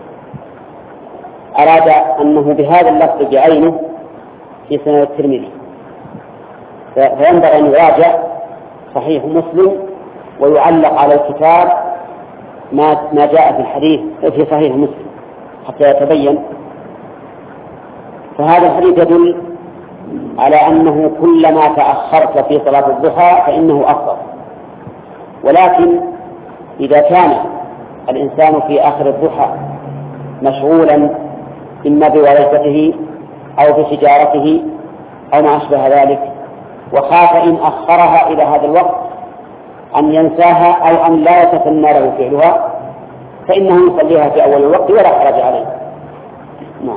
أراد أنه بهذا اللفظ بعينه في سنة الترمذي، فينبغي أن يراجع صحيح مسلم ويعلق على الكتاب ما جاء في الحديث في صحيح مسلم حتى يتبين. فهذا الحديث يدل على أنه كلما تأخرت في صلاة الضحى فإنه أفضل، ولكن إذا كان الإنسان في آخر الضحى مشغولا إما بورثته أو بتجارته أو ما أشبه ذلك، وخاف إن أخرها إلى هذا الوقت أن ينساها أو أن لا يتسنى له فعلها، فإنه يصليها في أول الوقت ولا حرج عليه. نعم.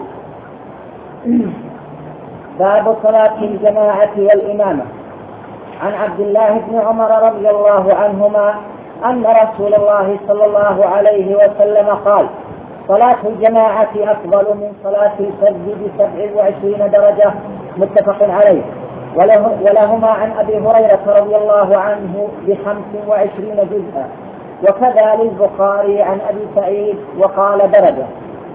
باب صلاة الجماعة والإمامة. عن عبد الله بن عمر رضي الله عنهما أن رسول الله صلى الله عليه وسلم قال: صلاة الجماعة أفضل من صلاة الفرد ب27 درجة، متفق عليه. ولهما عن أبي هريرة رضي الله عنه ب25 جزءا، وكذا للبخاري عن أبي سعيد وقال درجة.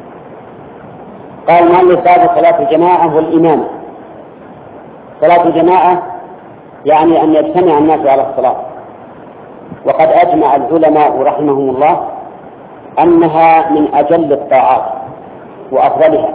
قال مؤلف: باب صلاة الجماعة والإمامة. صلاة الجماعة يعني أن يجتمع الناس على الصلاة، وقد أجمع العلماء رحمهم الله أنها من أجل الطاعات وأفضلها،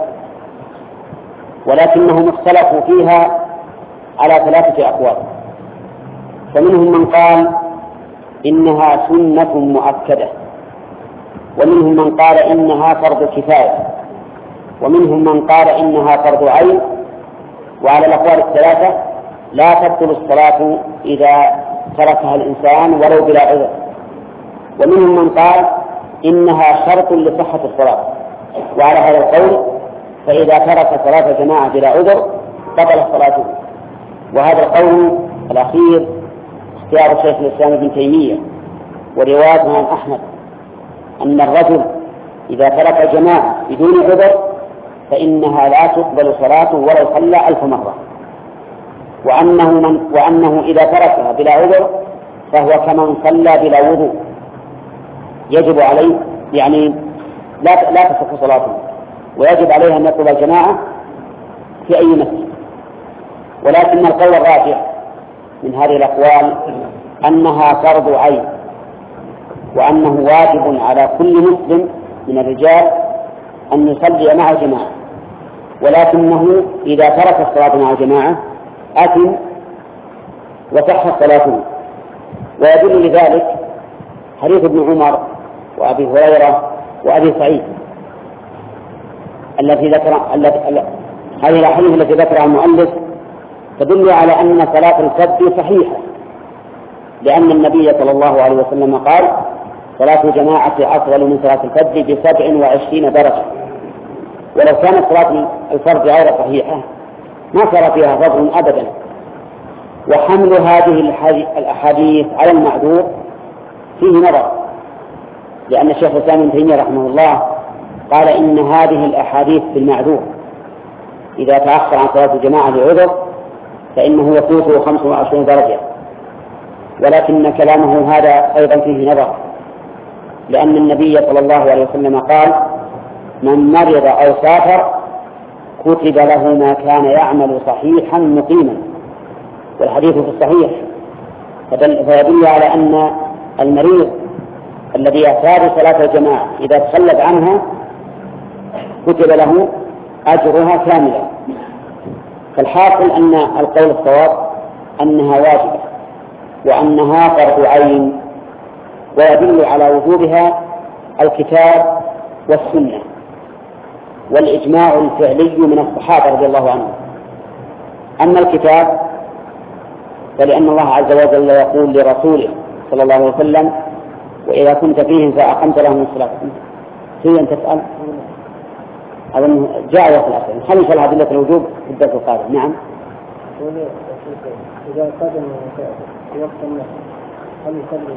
ولكنهم اختلفوا فيها على 3 أقوال. فمنهم من قال إنها سنة مؤكدة، ومنهم من قال إنها فرض كفاية، ومنهم من قال إنها فرض عين. وعلى الأقوال الثلاثة لا تبطل الصلاة إذا تركها الإنسان ولو بلا عذر. ومنهم من قال إنها شرط لصحة الصلاة، وعلى هذا القول فإذا ترك صلاة الجماعة بلا عذر بطل صلاته. وهذا القول الأخير اختيار شيخ الإسلام ابن تيمية ورواية عن أحمد أن الرجل إذا ترك الجماعة بدون عذر فإنها لا تقبل صلاته ولو صلى 1000 مرة، وأنه إذا تركها بلا عذر فهو كمن صلى بلا وضوء، يجب عليه يعني لا تصح صلاته، ويجب عليه أن يطلب الجماعة في أي مسجد. ولكن القول الراجح من هذه الأقوال أنها فرض عين، وأنه واجب على كل مسلم من الرجال أن يصلي مع الجماعة، ولكنه إذا ترك الصلاة مع الجماعة أثم وصحت صلاته. ويدل لذلك حديث ابن عمر وأبي هريرة وأبي سعيد هذه الأحاديث التي ذكرها المؤلف تدل على أن صلاة الفرد صحيحة، لأن النبي صلى الله عليه وسلم قال: صلاة الجماعة أفضل من صلاة الفرد ب27 درجة. ولو كانت صلاة الفرد غير صحيحة ما صار فيها فضل أبدا. وحمل هذه الأحاديث على المعذور فيه نظر، لأن الشيخ الإسلام ابن تيمية رحمه الله قال إن هذه الأحاديث في المعذور إذا تأخر عن صلاة الجماعة بعذر فإنه يفوته 25 درجة. ولكن كلامه هذا أيضا فيه نظر، لأن النبي صلى الله عليه وسلم قال: من مرض أو سافر كتب له ما كان يعمل صحيحا مقيما. والحديث في الصحيح، فيدل على أن المريض الذي يعتاد صلاة الجماعة إذا تخلف عنها كتب له أجرها كاملا. فالحاصل أن القول الصواب أنها واجبة وأنها فرض عين، ويدل على وجوبها الكتاب والسنة والإجماع الفعلي من الصحابة رضي الله عنهم. أما الكتاب فلأن الله عز وجل يقول لرسوله صلى الله عليه وسلم: وإذا كنت فيهم فأقمت لهم الصلاة. في أن تسأل أظن جاء في الأصل خمس الأدلة الوجوب في الدرس القادم. نعم. إذا قدم في وقت النهي هل يصلي؟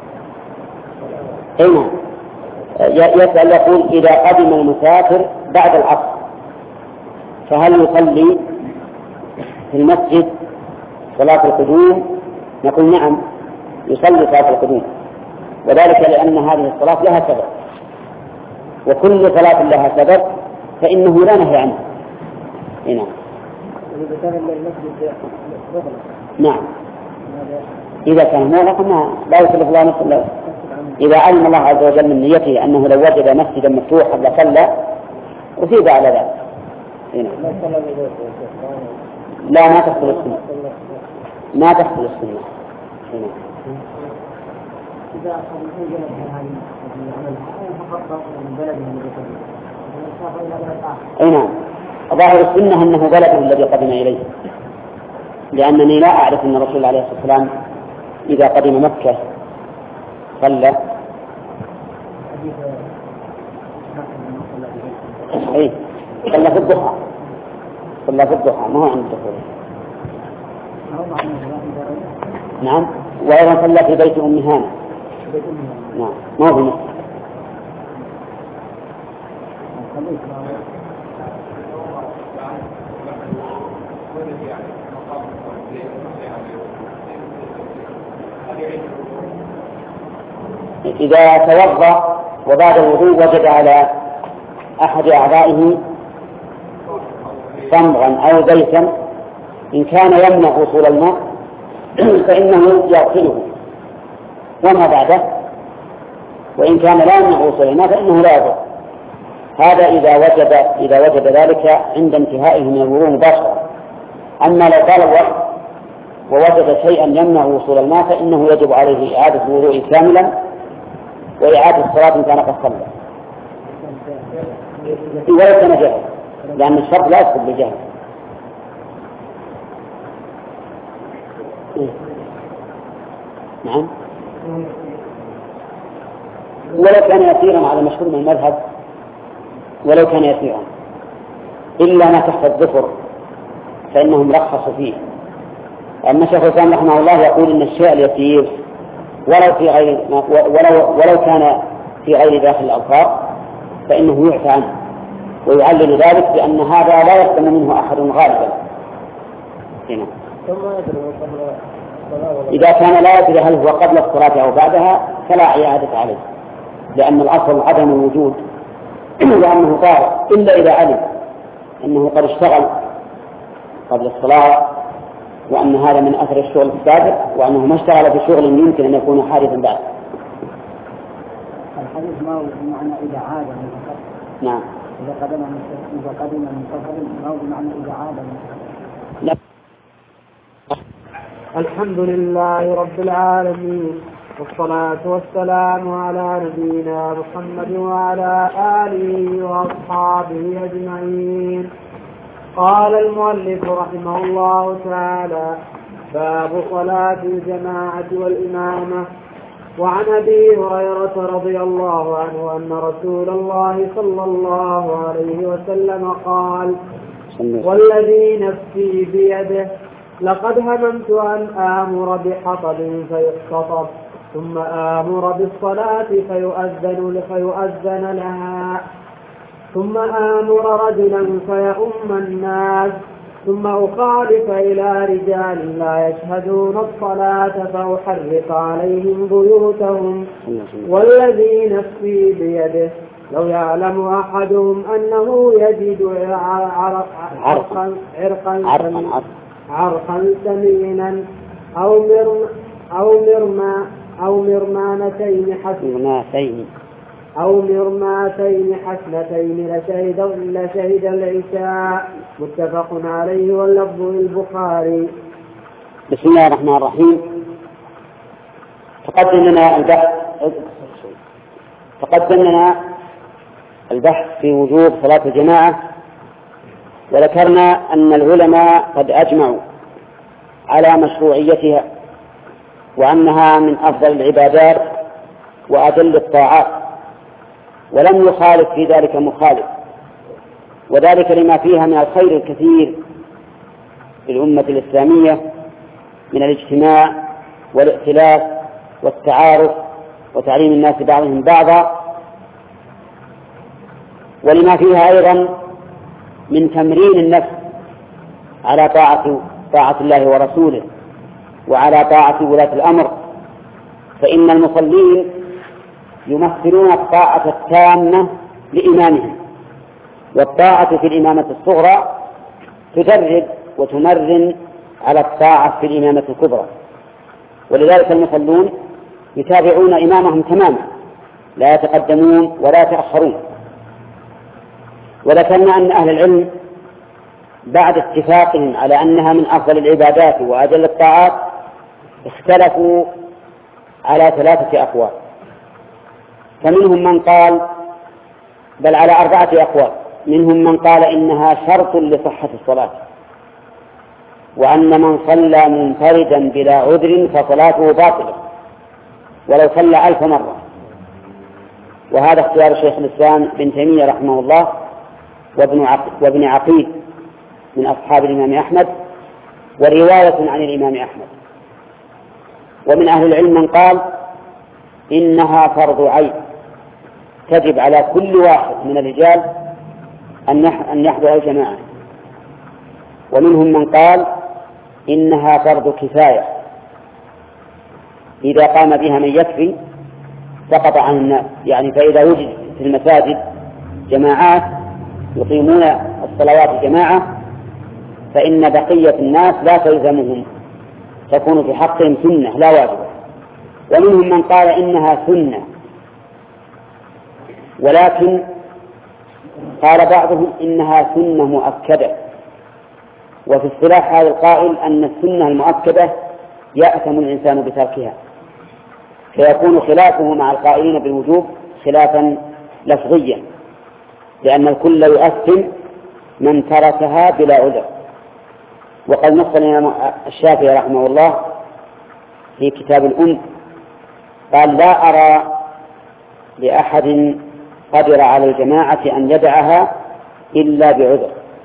أي نعم. يسأل يقول: إذا قدم المسافر بعد العصر فهل يصلي في المسجد صلاة القدوم؟ نقول: نعم، يصلي صلاة القدوم، وذلك لأن هذه الصلاة لها سبب، وكل صلاة لها سبب فإنه لا نهي عنه. نعم. نعم، إذا كان مغلقا لا يكلف الله نفسا. إذا علم الله عز وجل من نيته أنه لو وجد مسجدا مفتوحا لصلى أثيب على ذلك. لا، ما تحصل السنة، ما تحصل السنة. أي نعم. ظاهر السنة أنه بلده الذي قدم إليه، لأنني لا أعرف أن الرسول عليه الصلاة والسلام إذا قدم مكة صلى. أي صلى في الضحى، صلى في الضحى ما هو عند الدخول. نعم. وأيضا صلى في بيت أم هانة. نعم، ما هو في مكة. إذا توضأ وبعد الوضوء وجد على أحد أعضائه صمغا أو زيتا، إن كان يمنع وصول الماء فإنه يغسله وما بعده، وإن كان لا يمنع وصول الماء فإنه لا يضر. هذا إذا وجد ذلك عند انتهائه من الوضوء مباشرة. أما لو طال الوقت ووجد شيئا يمنع وصول الماء فإنه يجب عليه إعادة الوضوء كاملا وإعادة الصلاة إن كان قد صلى ولو كان جاهل، لأن الشرط لا يسقط بالجهل. نعم، ولو كان يسيرا على مشهور من المذهب، ولو كان يسيرا إلا ما تحت الظفر فإنهم رخصوا فيه. أما شيخ الإسلام رحمه الله يقول إن الشيء اليسير ولو كان في غير داخل الأظفار فإنه يعفى عنه، ويعلل ذلك بأن هذا لا يسلم منه أحد غالبا. هنا إذا كان لا يدري هل هو قبل الصلاة أو بعدها فلا إعادة عليه، لأن الأصل عدم الوجود لأنه طاهر، إلا إذا علم أنه قد اشتغل قبل الصلاة وأن هذا من أثر الشغل السابق، وأنه ما اشتغل بشغل يمكن أن يكون حادثا بعد. الحديث ما هو بمعنى إذا عاد من سفر. نعم. إذا قدم من سفر ما هو بمعنى إذا عاد من سفر. لا. الحمد لله رب العالمين، والصلاة والسلام على نبينا محمد وعلى آله وأصحابه أجمعين. قال المؤلف رحمه الله تعالى: باب صلاة الجماعة والإمامة. وعن أبي هريرة رضي الله عنه أن رسول الله صلى الله عليه وسلم قال: والذي نفسي بيده لقد هممت أن آمر بحطب فيختطب ثم آمر بالصلاة فيؤذن لها ثم آمر رجلا فيؤم الناس ثم أخالف إلى رجال لا يشهدون الصلاة فأحرق عليهم بيوتهم. والذي نفسي بيده لو يعلم أحدهم أنه يجد عرقا سمينا أو مرمانتين حسنتين لشهد العشاء. متفق عليه واللفظ للبخاري. بسم الله الرحمن الرحيم. تقدم لنا البحث في وجوب صلاة الجماعة، وذكرنا أن العلماء قد أجمعوا على مشروعيتها وأنها من أفضل العبادات وأجل الطاعات، ولم يخالف في ذلك مخالف، وذلك لما فيها من الخير الكثير في الأمة الإسلامية من الاجتماع والائتلاف والتعارف وتعليم الناس بعضهم بعضا، ولما فيها أيضا من تمرين النفس على طاعة الله ورسوله وعلى طاعة ولاة الأمر، فإن المصلين يمثلون الطاعة التامة لإمامهم، والطاعة في الإمامة الصغرى تدرب وتمرن على الطاعة في الإمامة الكبرى، ولذلك المصلون يتابعون إمامهم تماما، لا يتقدمون ولا يتأخرون. وذكرنا أن أهل العلم بعد اتفاقهم على أنها من أفضل العبادات وأجل الطاعات اختلفوا على 3 أقوال، فمنهم من قال بل على 4 أقوال. منهم من قال إنها شرط لصحة الصلاة، وأن من صلى منفردا بلا عذر فصلاته باطلة ولو صلى 1000 مرة، وهذا اختيار شيخ الإسلام ابن تيمية رحمه الله وابن عقيل من أصحاب الإمام أحمد، ورواية عن الإمام أحمد. ومن أهل العلم من قال إنها فرض عين تجب على كل واحد من الرجال أن يحضر الجماعة. ومنهم من قال إنها فرض كفاية، إذا قام بها من يكفي سقط عن الناس، يعني فإذا وجد في المساجد جماعات يقيمون الصلوات جماعة فإن بقية الناس لا تلزمهم، تكون في حقهم سنة لا واجبة. ومنهم من قال إنها سنة، ولكن قال بعضهم إنها سنة مؤكدة، وفي اصطلاح هذا القائل أن السنة المؤكدة يأثم الإنسان بتركها، فيكون خلافه مع القائلين بالوجوب خلافا لفظيا، لأن الكل يؤثم من تركها بلا عذر. وقد نص الإمام الشافعي رحمه الله في كتاب الأم قال: لا أرى لأحد قدر على الجماعة أن يدعها إلا بعذر.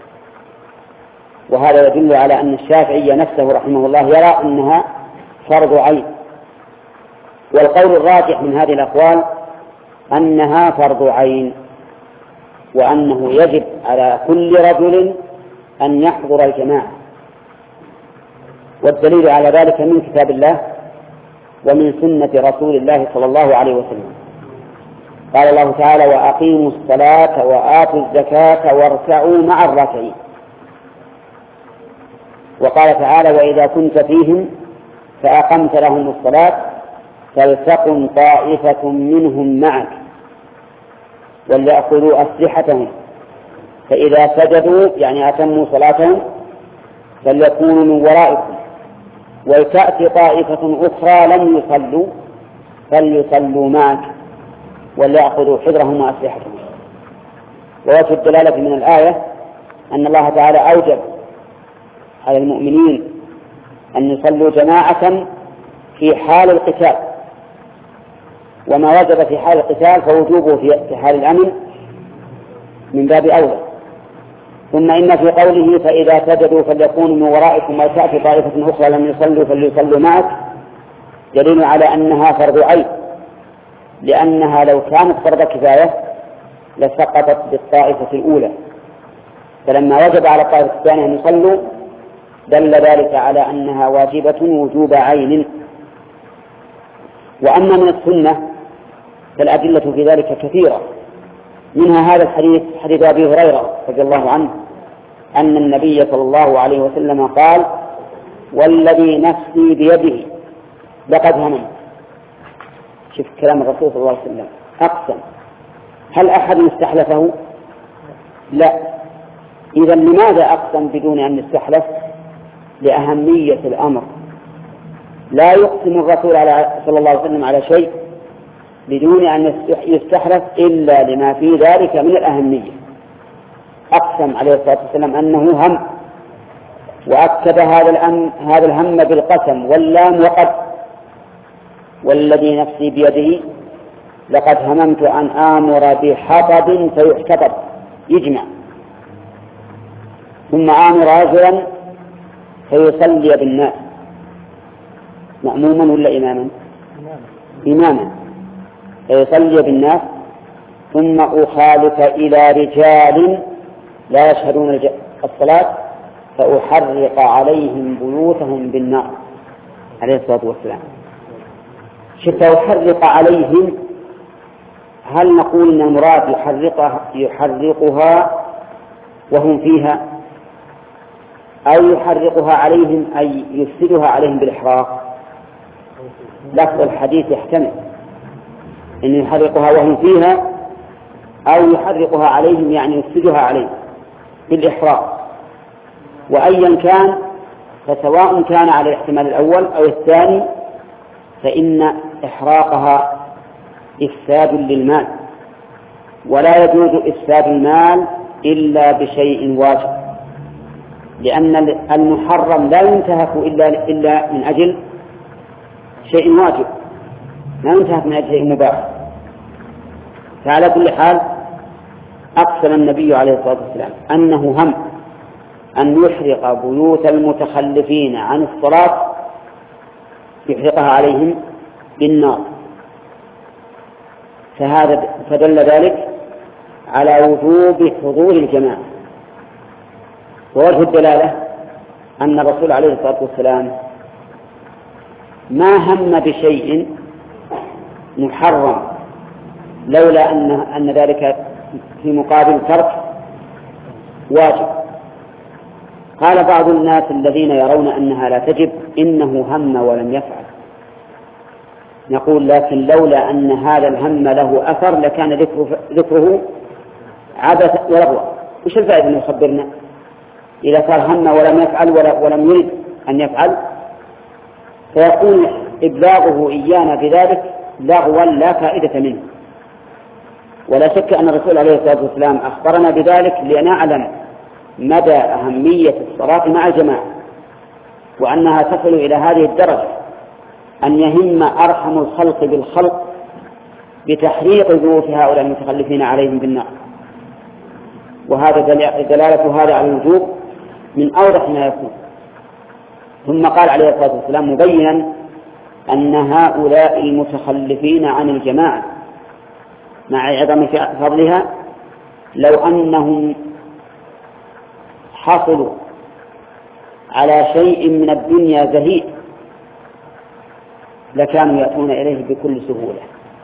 وهذا يدل على أن الشافعي نفسه رحمه الله يرى أنها فرض عين، والقول الراجح من هذه الأقوال أنها فرض عين، وأنه يجب على كل رجل أن يحضر الجماعة. والدليل على ذلك من كتاب الله ومن سنة رسول الله صلى الله عليه وسلم. قال الله تعالى: وأقيموا الصلاة وآتوا الزكاة واركعوا مع الراكعين. وقال تعالى: وإذا كنت فيهم فأقمت لهم الصلاة فلتقم طائفة منهم معك وليأخذوا أسلحتهم فإذا سجدوا يعني أتموا صلاتهم فليكونوا من ورائكم ولتأتي طائفة أخرى لم يصلوا فليصلوا معك وليأخذوا حذرهم وأسلحتهم. ووجه الدلالة من الآية أن الله تعالى أوجب على المؤمنين أن يصلوا جماعة في حال القتال، وما وجب في حال القتال فوجوبه في حال الأمن من باب أولى. ثم إن في قوله فإذا سجدوا فليكونوا من ورائكم وتأتي طائفة أخرى لم يصلوا فليصلوا معك دليل على أنها فرض عين، لأنها لو كانت فرض كفاية لسقطت بالطائفة الأولى، فلما وجب على الطائفة الثانية أن يصلوا دل ذلك على أنها واجبة وجوب عين. وأما من السنة فالأدلة في ذلك كثيرة، منها هذا الحديث حديث أبي هريرة رضي الله عنه أن النبي صلى الله عليه وسلم قال: والذي نفسي بيده لقد هممت. شوف كلام الرسول صلى الله عليه وسلم، أقسم. هل أحد استحلفه؟ لا. إذا لماذا أقسم بدون أن يستحلف؟ لأهمية الأمر. لا يقسم الرسول صلى الله عليه وسلم على شيء بدون أن يستحلف إلا لما في ذلك من الأهمية. أقسم عليه الصلاة والسلام أنه هم، وأكد هذا الهم بالقسم واللام وقد. والذي نفسي بيده لقد هممت أن آمر بحطب فيحتطب يجمع، ثم آمر رجلا فيصلي بالناس مأموما ولا إماما؟ إماما فيصلي بالناس، ثم أخالف إلى رجال لا يشهدون الصلاة فأحرق عليهم بيوتهم بالنار عليه الصلاة والسلام. حتى أحرق عليهم، هل نقول أن المراد يحرقها وهم فيها، أو يحرقها عليهم أي يفسدها عليهم بالإحراق؟ لفظ الحديث يحتمل أن يحرقها وهم فيها، أو يحرقها عليهم يعني يفسدها عليهم بالإحراق. وأيا كان فسواء كان على الاحتمال الأول أو الثاني فإن إحراقها إفساد للمال، ولا يجوز إفساد المال إلا بشيء واجب، لأن المحرم لا ينتهك إلا من أجل شيء واجب، لا ينتهك من أجل شيء مباح. فعلى كل حال أقسم النبي عليه الصلاة والسلام أنه هم أن يحرق بيوت المتخلفين عن الصلاة، يحرقها عليهم بالنار. فدل ذلك على وجوب حضور الجماعة. ووجه الدلالة أن الرسول عليه الصلاة والسلام ما هم بشيء محرم لولا أن ذلك في مقابل ترك واجب. قال بعض الناس الذين يرون أنها لا تجب إنه هم ولم يفعل. نقول لكن لولا أن هذا الهم له أثر لكان ذكره عبث ولغوا. وش الفائدة أن يخبرنا؟ إذا صار هم ولم يفعل ولم يرد أن يفعل فيكون إبلاغه إيانا بذلك لغوا لا فائدة منه. ولا شك أن الرسول عليه الصلاة والسلام أخبرنا بذلك لنعلم مدى أهمية الصلاة مع الجماعة، وأنها تصل إلى هذه الدرجة أن يهم أرحم الخلق بالخلق بتحريق ظروف هؤلاء المتخلفين عليهم بالنار. وهذا دلالة هذا على الوجوب من أوضح ما يكون. ثم قال عليه الصلاة والسلام مبينا أن هؤلاء المتخلفين عن الجماعة مع عظم فضلها لو أنهم حصلوا على شيء من الدنيا زهيد لكانوا يأتون إليه بكل سهولة.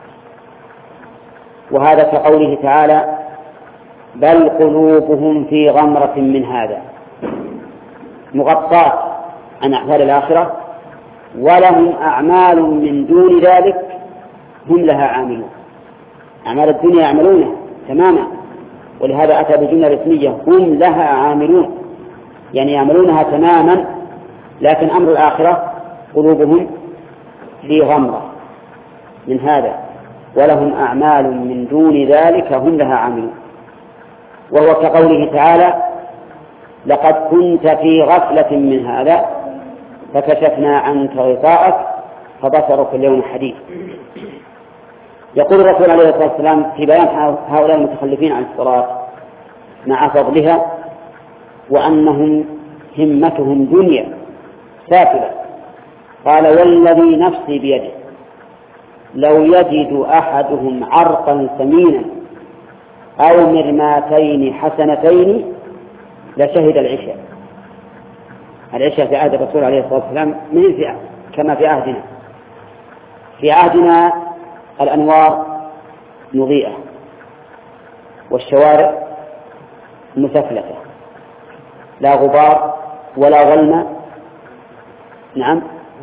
وهذا كقوله تعالى بل قلوبهم في غمرة من هذا، مغطاة عن أعمال الآخرة، ولهم أعمال من دون ذلك هم لها عاملون. أعمال الدنيا يعملونها تماما، ولهذا أتى بجملة اسمية هم لها عاملون، يعني يعملونها تماما، لكن أمر الآخرة قلوبهم في غمرة من هذا ولهم أعمال من دون ذلك هم لها عاملون. وهو كقوله تعالى لقد كنت في غفلة من هذا فكشفنا عنك غطاءك فبصرك اليوم حديد. يقول الرسول عليه الصلاة والسلام في بيان هؤلاء المتخلفين عن الصلاة مع فضلها وأنهم همتهم دنيا سافلة، قال والذي نفسي بيده لو يجد أحدهم عرقا ثمينا أو مرماتين حسنتين لشهد العشاء. العشاء في عهد الرسول عليه الصلاة والسلام من فئة كما في عهدنا. في عهدنا الأنوار مضيئة والشوارع مثفلة لا غبار ولا ظلمة. نعم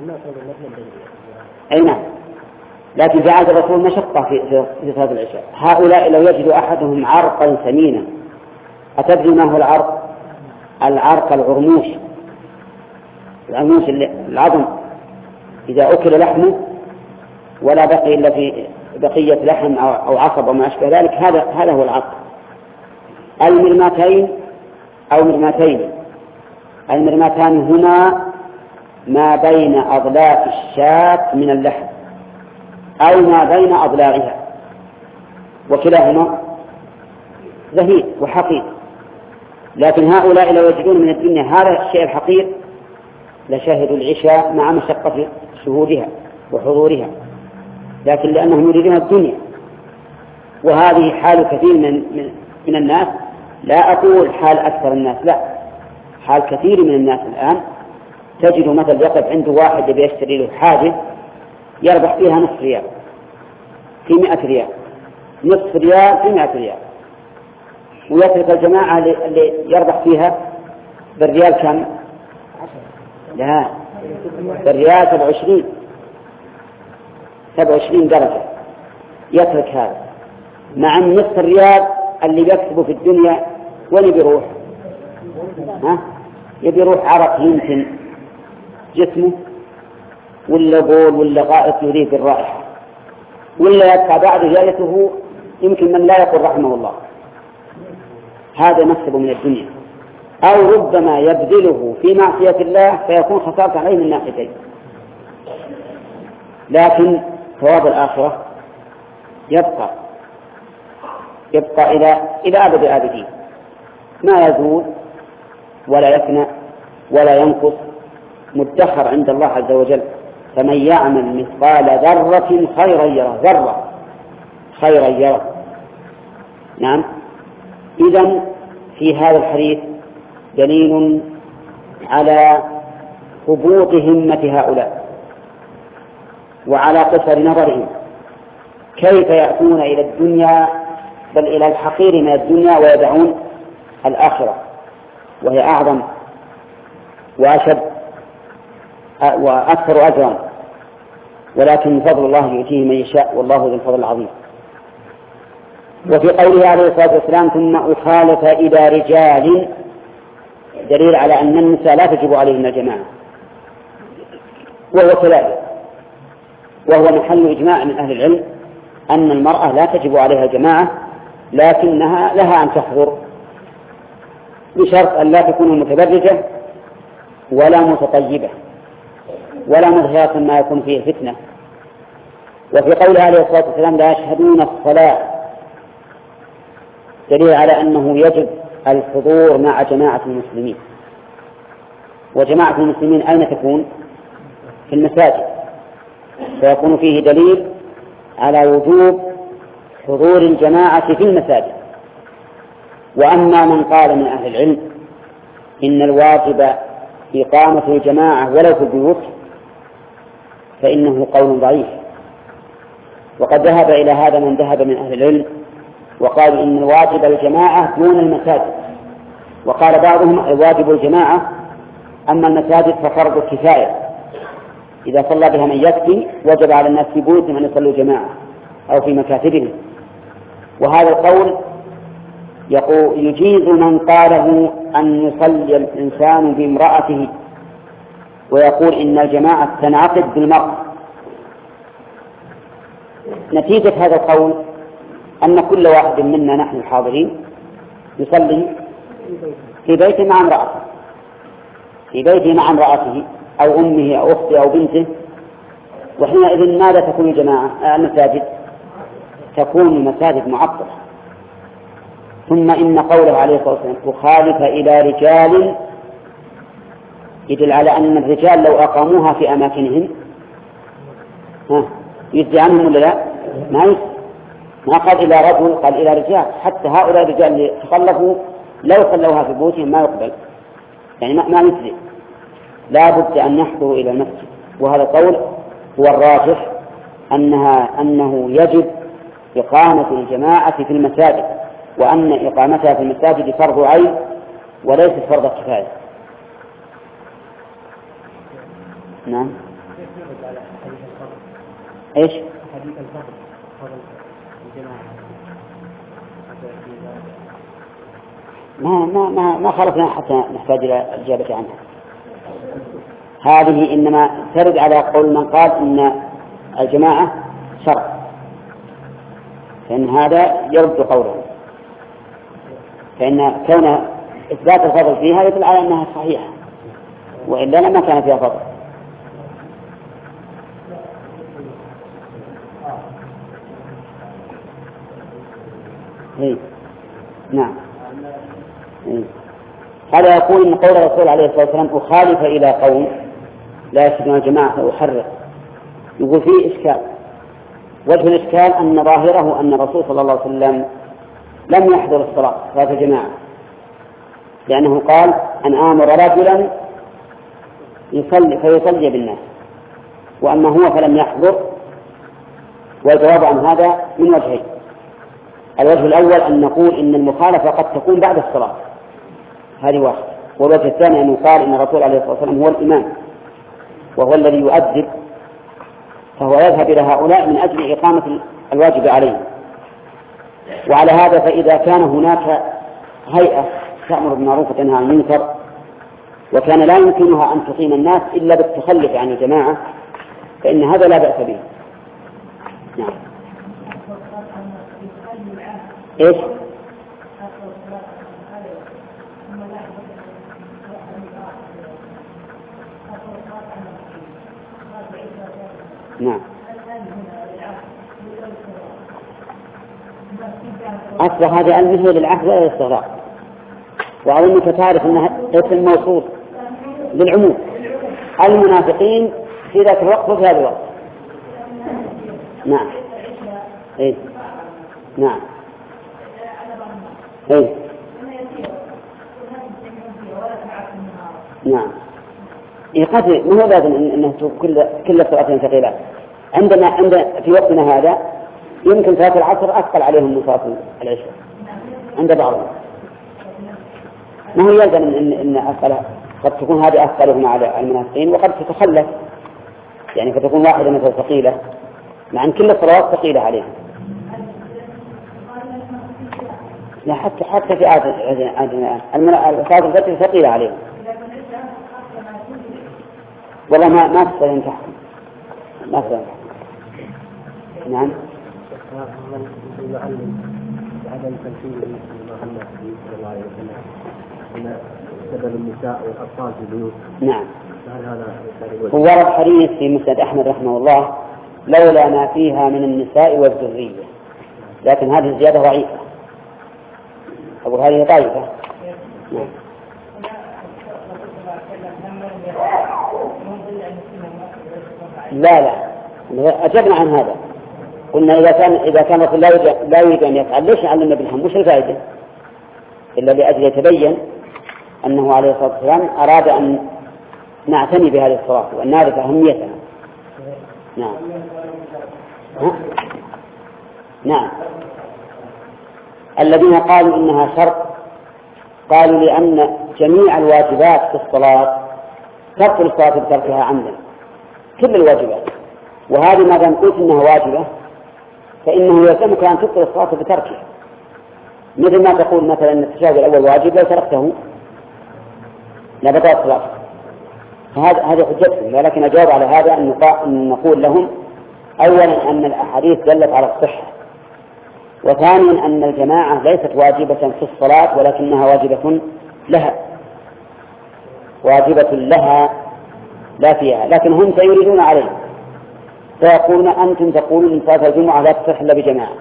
أي نعم، لكن في عهد الرسول مشقة في صلاة العشاء. هؤلاء لو يجد أحدهم عرقا ثمينا، أتدري ما هو العرق؟ العرق العرموش، العرموش العظم إذا أكل لحمه ولا بقي إلا في بقية لحم أو عصب وما أشبه ذلك، هذا هو العرق. المرماتين أو مرماتين، المرماتان هما ما بين أضلاع الشاة من اللحم أو ما بين أضلاعها، وكلاهما زهيد وحقير. لكن هؤلاء لو يجدون من الدنيا هذا الشيء الحقير لشاهدوا العشاء مع مشقة شهودها وحضورها، لكن لأنهم يريدون الدنيا. وهذه حال كثير من الناس، لا أقول حال أكثر الناس، لا، حال كثير من الناس الآن تجد مثل يقف عنده واحد يشتري له حاجة يربح فيها نصف ريال في 100 ريال، نصف ريال في 100 ريال، ويترك الجماعة اللي يربح فيها بالريال كم؟ لا، بالريال 27 درجة، يترك هذا مع نصف الريال اللي بيكسبه في الدنيا. وين بيروح؟ يبي يروح عرق يمكن جسمه، ولا بول ولا غائط يريد الرائحة، ولا يدفع بعد جالته يمكن من لا يقول رحمه الله. هذا مكسب من الدنيا، أو ربما يبذله في معصية الله فيكون خسارة عليه من ناحيتين. لكن ثواب الآخرة يبقى إلى أبد الآبدين، ما يزول ولا يفنى ولا ينقص، مدخر عند الله عز وجل. فمن يعمل مثقال ذرة خيرا يره، ذرة خيرا يره. نعم. إذن في هذا الحديث دليل على هبوط همة هؤلاء وعلى قصر نظرهم، كيف يأتون إلى الدنيا بل إلى الحقير من الدنيا ويدعون الآخرة وهي أعظم وأشد وأكثر أجرا، ولكن فضل الله يؤتيه من يشاء والله ذو الفضل العظيم. وفي قوله عليه الصلاة والسلام ثم أخالف إلى رجال دليل على أن النساء لا تجب عليهن الجماعة، وهو كذلك، وهو محل إجماع من أهل العلم أن المرأة لا تجب عليها الجماعة، لكنها لها أن تحضر بشرط أن لا تكون متبرجة ولا متطيبة ولا مظهرة ما يكون فيه فتنة. وفي قوله عليه الصلاة والسلام لا يشهدون الصلاة دليل على أنه يجب الحضور مع جماعة المسلمين. وجماعة المسلمين أين تكون؟ في المساجد، فيكون فيه دليل على وجوب حضور الجماعة في المساجد. وأما من قال من أهل العلم إن الواجب إقامة الجماعة ولو في البيوت فإنه قول ضعيف، وقد ذهب إلى هذا من ذهب من أهل العلم وقالوا إن الواجب الجماعة دون المساجد، وقال بعضهم الواجب الجماعة، أما المساجد ففرض كفاية، إذا صلى بها من يكفي وجب على الناس في بيوتهم أن يصلوا جماعة أو في مكاتبهم. وهذا القول يجيز من قاله أن يصلي الإنسان بامرأته ويقول إن الجماعة تنعقد بالمرأة. نتيجة هذا القول أن كل واحد منا نحن الحاضرين يصلي في بيته مع امرأته، في بيته مع امرأته أو أمه أو أخته أو بنته. وحينئذ ماذا تكون الجماعة؟ المساجد تكون المساجد معطلة. ثم إن قوله عليه الصلاة والسلام تخالف إلى رجال يدل على أن الرجال لو أقاموها في أماكنهم يجزي عنهم ولا لا؟ ما قال إلى رجل، قال إلى رجال. حتى هؤلاء الرجال اللي تخلفوا لو صلوها في بيوتهم ما يقبل، يعني ما يجزي، لا بد أن يحضروا إلى المسجد. وهذا القول هو الراجح أنه يجب إقامة الجماعة في المساجد، وأن إقامتها في المساجد فرض عين وليست فرض كفاية. نعم. إيش؟ حديث الفضل الجماعة ما خلصنا حتى نحتاج إلى الإجابة عنها. هذه إنما ترد على قول من قال إن الجماعة شرع، فإن هذا يرد قوله، فإن كون إثبات الفضل فيها يدل على أنها صحيحة، وإلا لما كان فيها فضل. نعم. هذا يقول إن قول الرسول عليه الصلاة والسلام أخالف إلى قوم لا يشهدون الجماعة فأحرق، يقول فيه إشكال. وجه الإشكال أن ظاهره أن الرسول صلى الله عليه وسلم لم يحضر صلاة الجماعة، لأنه قال أن آمر رجلا فيصلي بالناس، وأما هو فلم يحضر. والجواب عن هذا من وجهين: الوجه الأول أن نقول إن المخالفة قد تكون بعد الصلاة، هذه واحد. والوجه الثاني أن يقال إن الرسول عليه الصلاة والسلام هو الإمام وهو الذي يؤدب، فهو يذهب إلى هؤلاء من أجل إقامة الواجب عليه. وعلى هذا فإذا كان هناك هيئة تأمر بالمعروف وتنهى عن المنكر وكان لا يمكنها أن تقيم الناس إلا بالتخلف عن الجماعة فإن هذا لا بأس به. نعم. إيش؟ نعم. أصل هذا المثل للعهد ولا للاستغراق، وأظنك تعرف أنها اسم موصول للعموم، المنافقين في ذاك الوقت وفي هذا الوقت. نعم. إيه؟ نعم. إيه؟ نعم. يقتل ما هو لازم أنه كل الصلاتين ثقيلات. عندنا في وقتنا هذا يمكن صلاة العصر أثقل عليهم من صلاة العشاء عند بعضهم. ما هو يلزم إن أثقل، قد تكون هذه أثقلهم على المنافقين وقد تتخلف، يعني فتكون واحدة مثل ثقيلة، مع أن كل الصلوات ثقيلة عليهم. لا حتى في صلاة الفجر ثقيلة عليهم. والله ما تستطيع أن تحكم، ما تستطيع. نعم. من يعلم بعدم تنفيذ محمد صلى الله عليه وسلم أن سبب النساء والأطفال في البيوت. نعم. فهل هذا ورد حديث في مسند أحمد رحمه الله لولا ما فيها من النساء والذرية، لكن هذه الزيادة ضعيفة، أقول هذه ضعيفة. نعم. لا أجبنا عن هذا، قلنا إذا كان الرسول لا يريد أن يفعل ليش علمنا بالهم؟ وش الفائدة؟ إلا لأجل يتبين أنه عليه الصلاة والسلام أراد أن نعتني بهذه الصلاة وأن نعرف أهميتها. نعم. نعم. الذين قالوا إنها شرط قالوا لأن جميع الواجبات في الصلاة تبطل الصلاة بتركها عمدا، كل الواجبات، وهذه ما دام قلت إنها واجبة فإنه يلزمك أن تبطل الصلاة بتركها، مثل ما تقول مثلا أن التشهد الأول واجب لو تركته لا بطلت الصلاة. فهذه حجتهم، ولكن أجاب على هذا أن نقول لهم أولا أن الأحاديث دلت على الصحة، وثانيا أن الجماعة ليست واجبة في الصلاة ولكنها واجبة لها لا فيها، لكن هم سيريدون عليه فيقولون أنتم تقولون إن صلاة الجمعة لا تصح إلا بجماعة،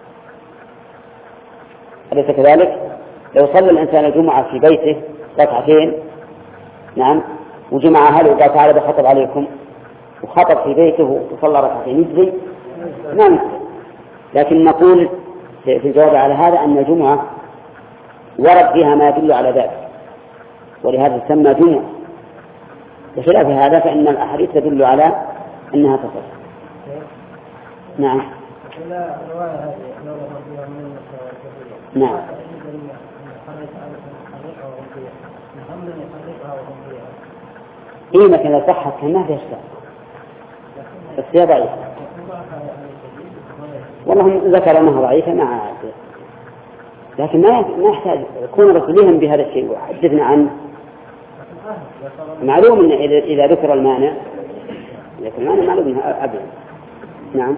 أليس كذلك؟ لو صلى الإنسان الجمعة في بيته ركعتين نعم وجمع أهله وقال تعالى بخطب عليكم وخطب في بيته وصلى ركعتين يجزي؟ نعم. لكن نقول في الجواب على هذا أن الجمعة ورد فيها ما يدل على ذلك، ولهذا تسمى جمعة. بخلاف هذا فإن الأحاديث تدل على أنها تصح. نعم. نعم. إيه مثلا صحت ما فيها شك، بس هي ضعيفة. والله ذكر أنها ضعيفة مع لكن ما يحتاج يكون رسولهم بهذا الشيء وحدثنا عنه. معلوم إن إذا ذكر المانع معلوم إنها أبدا. نعم.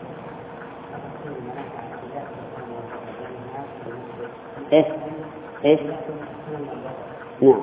إيش نعم.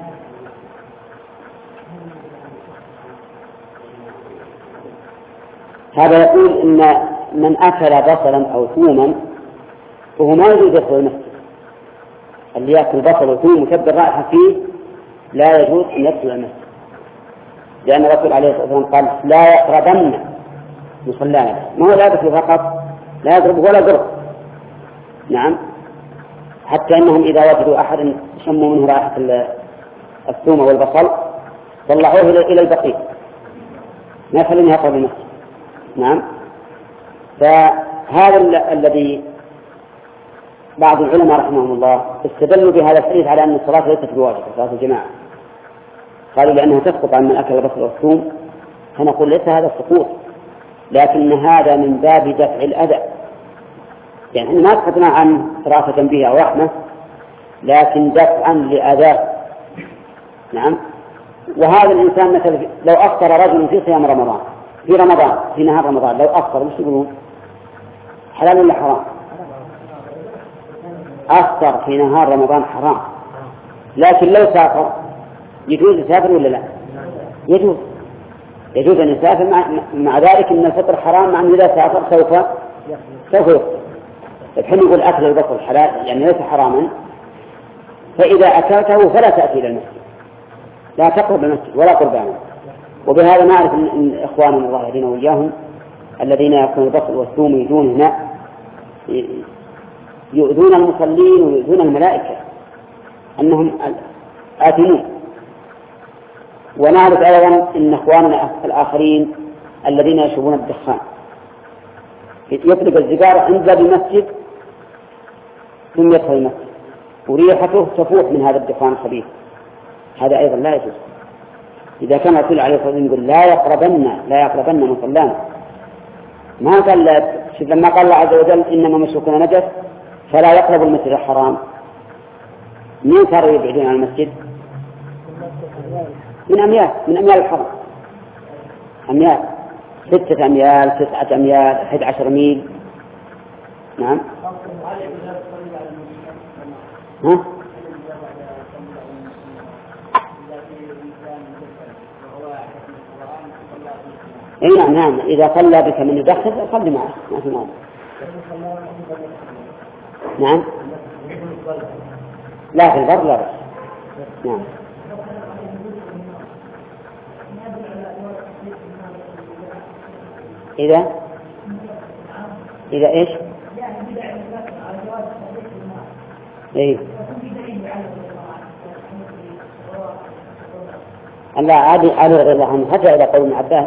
هذا يقول إن من أكل بصلا أو ثوما وهو ما يجوز يدخل المسجد، اللي يأكل بصل وثوم وشد الرائحة فيه لا يجوز أن يدخل المسجد، لأن الرسول عليه الصلاة والسلام قال لا يقربن مصلانا، ما هو لا يدخل فقط، لا يضرب ولا ضرب. نعم. حتى أنهم إذا وجدوا أحد شموا منه رائحة الثوم والبصل طلعوه إلى البقيع ما يخلون يقرب المسجد. نعم. فهذا الذي بعض العلماء رحمهم الله استدلوا بهذا الحديث على أن الصلاة ليست بواجبة، صلاة الجماعة، قالوا لأنها تسقط عن من أكل البصل والثوم، فنقول ليس هذا سقوط، لكن هذا من باب دفع الأذى، يعني ما سقطنا عن رأفة به أو رحمة لكن دفعا لأذى. نعم. وهذا الإنسان مثلا لو أفطر رجل في صيام رمضان في نهار رمضان لو أفطر مش يقولون حلال ولا حرام؟ أفطر في نهار رمضان حرام، لكن لو سافر يجوز يسافر ولا لا؟ يجوز أن يسافر، مع ذلك أن الفطر حرام، مع أنه إذا سافر سوف يفطر. الحين يقول أكل البصل حلال يعني ليس حراما، فإذا أكلته فلا تأتي إلى المسجد، لا تقرب المسجد ولا قربانه. وبهذا نعرف أن إخواننا الله يهدينا وإياهم الذين يأكلون البصل والثوم يؤذون المصلين ويؤذون الملائكة أنهم آثمون. ونعرف أيضا أن إخواننا الآخرين الذين يشربون الدخان يطلق السيجارة عند باب المسجد ثم يدخل المسجد وريحته تفوح من هذا الدخان الخبيث، هذا أيضا لا يجوز. إذا كان الرسول عليه الصلاة والسلام يقول لا يقربن مصلانا، ما قال لما قال الله عز وجل إنما مشركون نجس فلا يقرب المسجد الحرام. مين صاروا يبعدون عن المسجد؟ من أميال الحرم، أميال 6 أميال 9 أميال 11 ميل. نعم. ها؟ اي نعم، اذا صلى بك من يدخل صلي معه، ما في مانع. نعم. لا في البر لا بس. نعم. إذا إيش؟ إيه. لا عادي رضي الله عنه رجع إلى قول ابن عباس.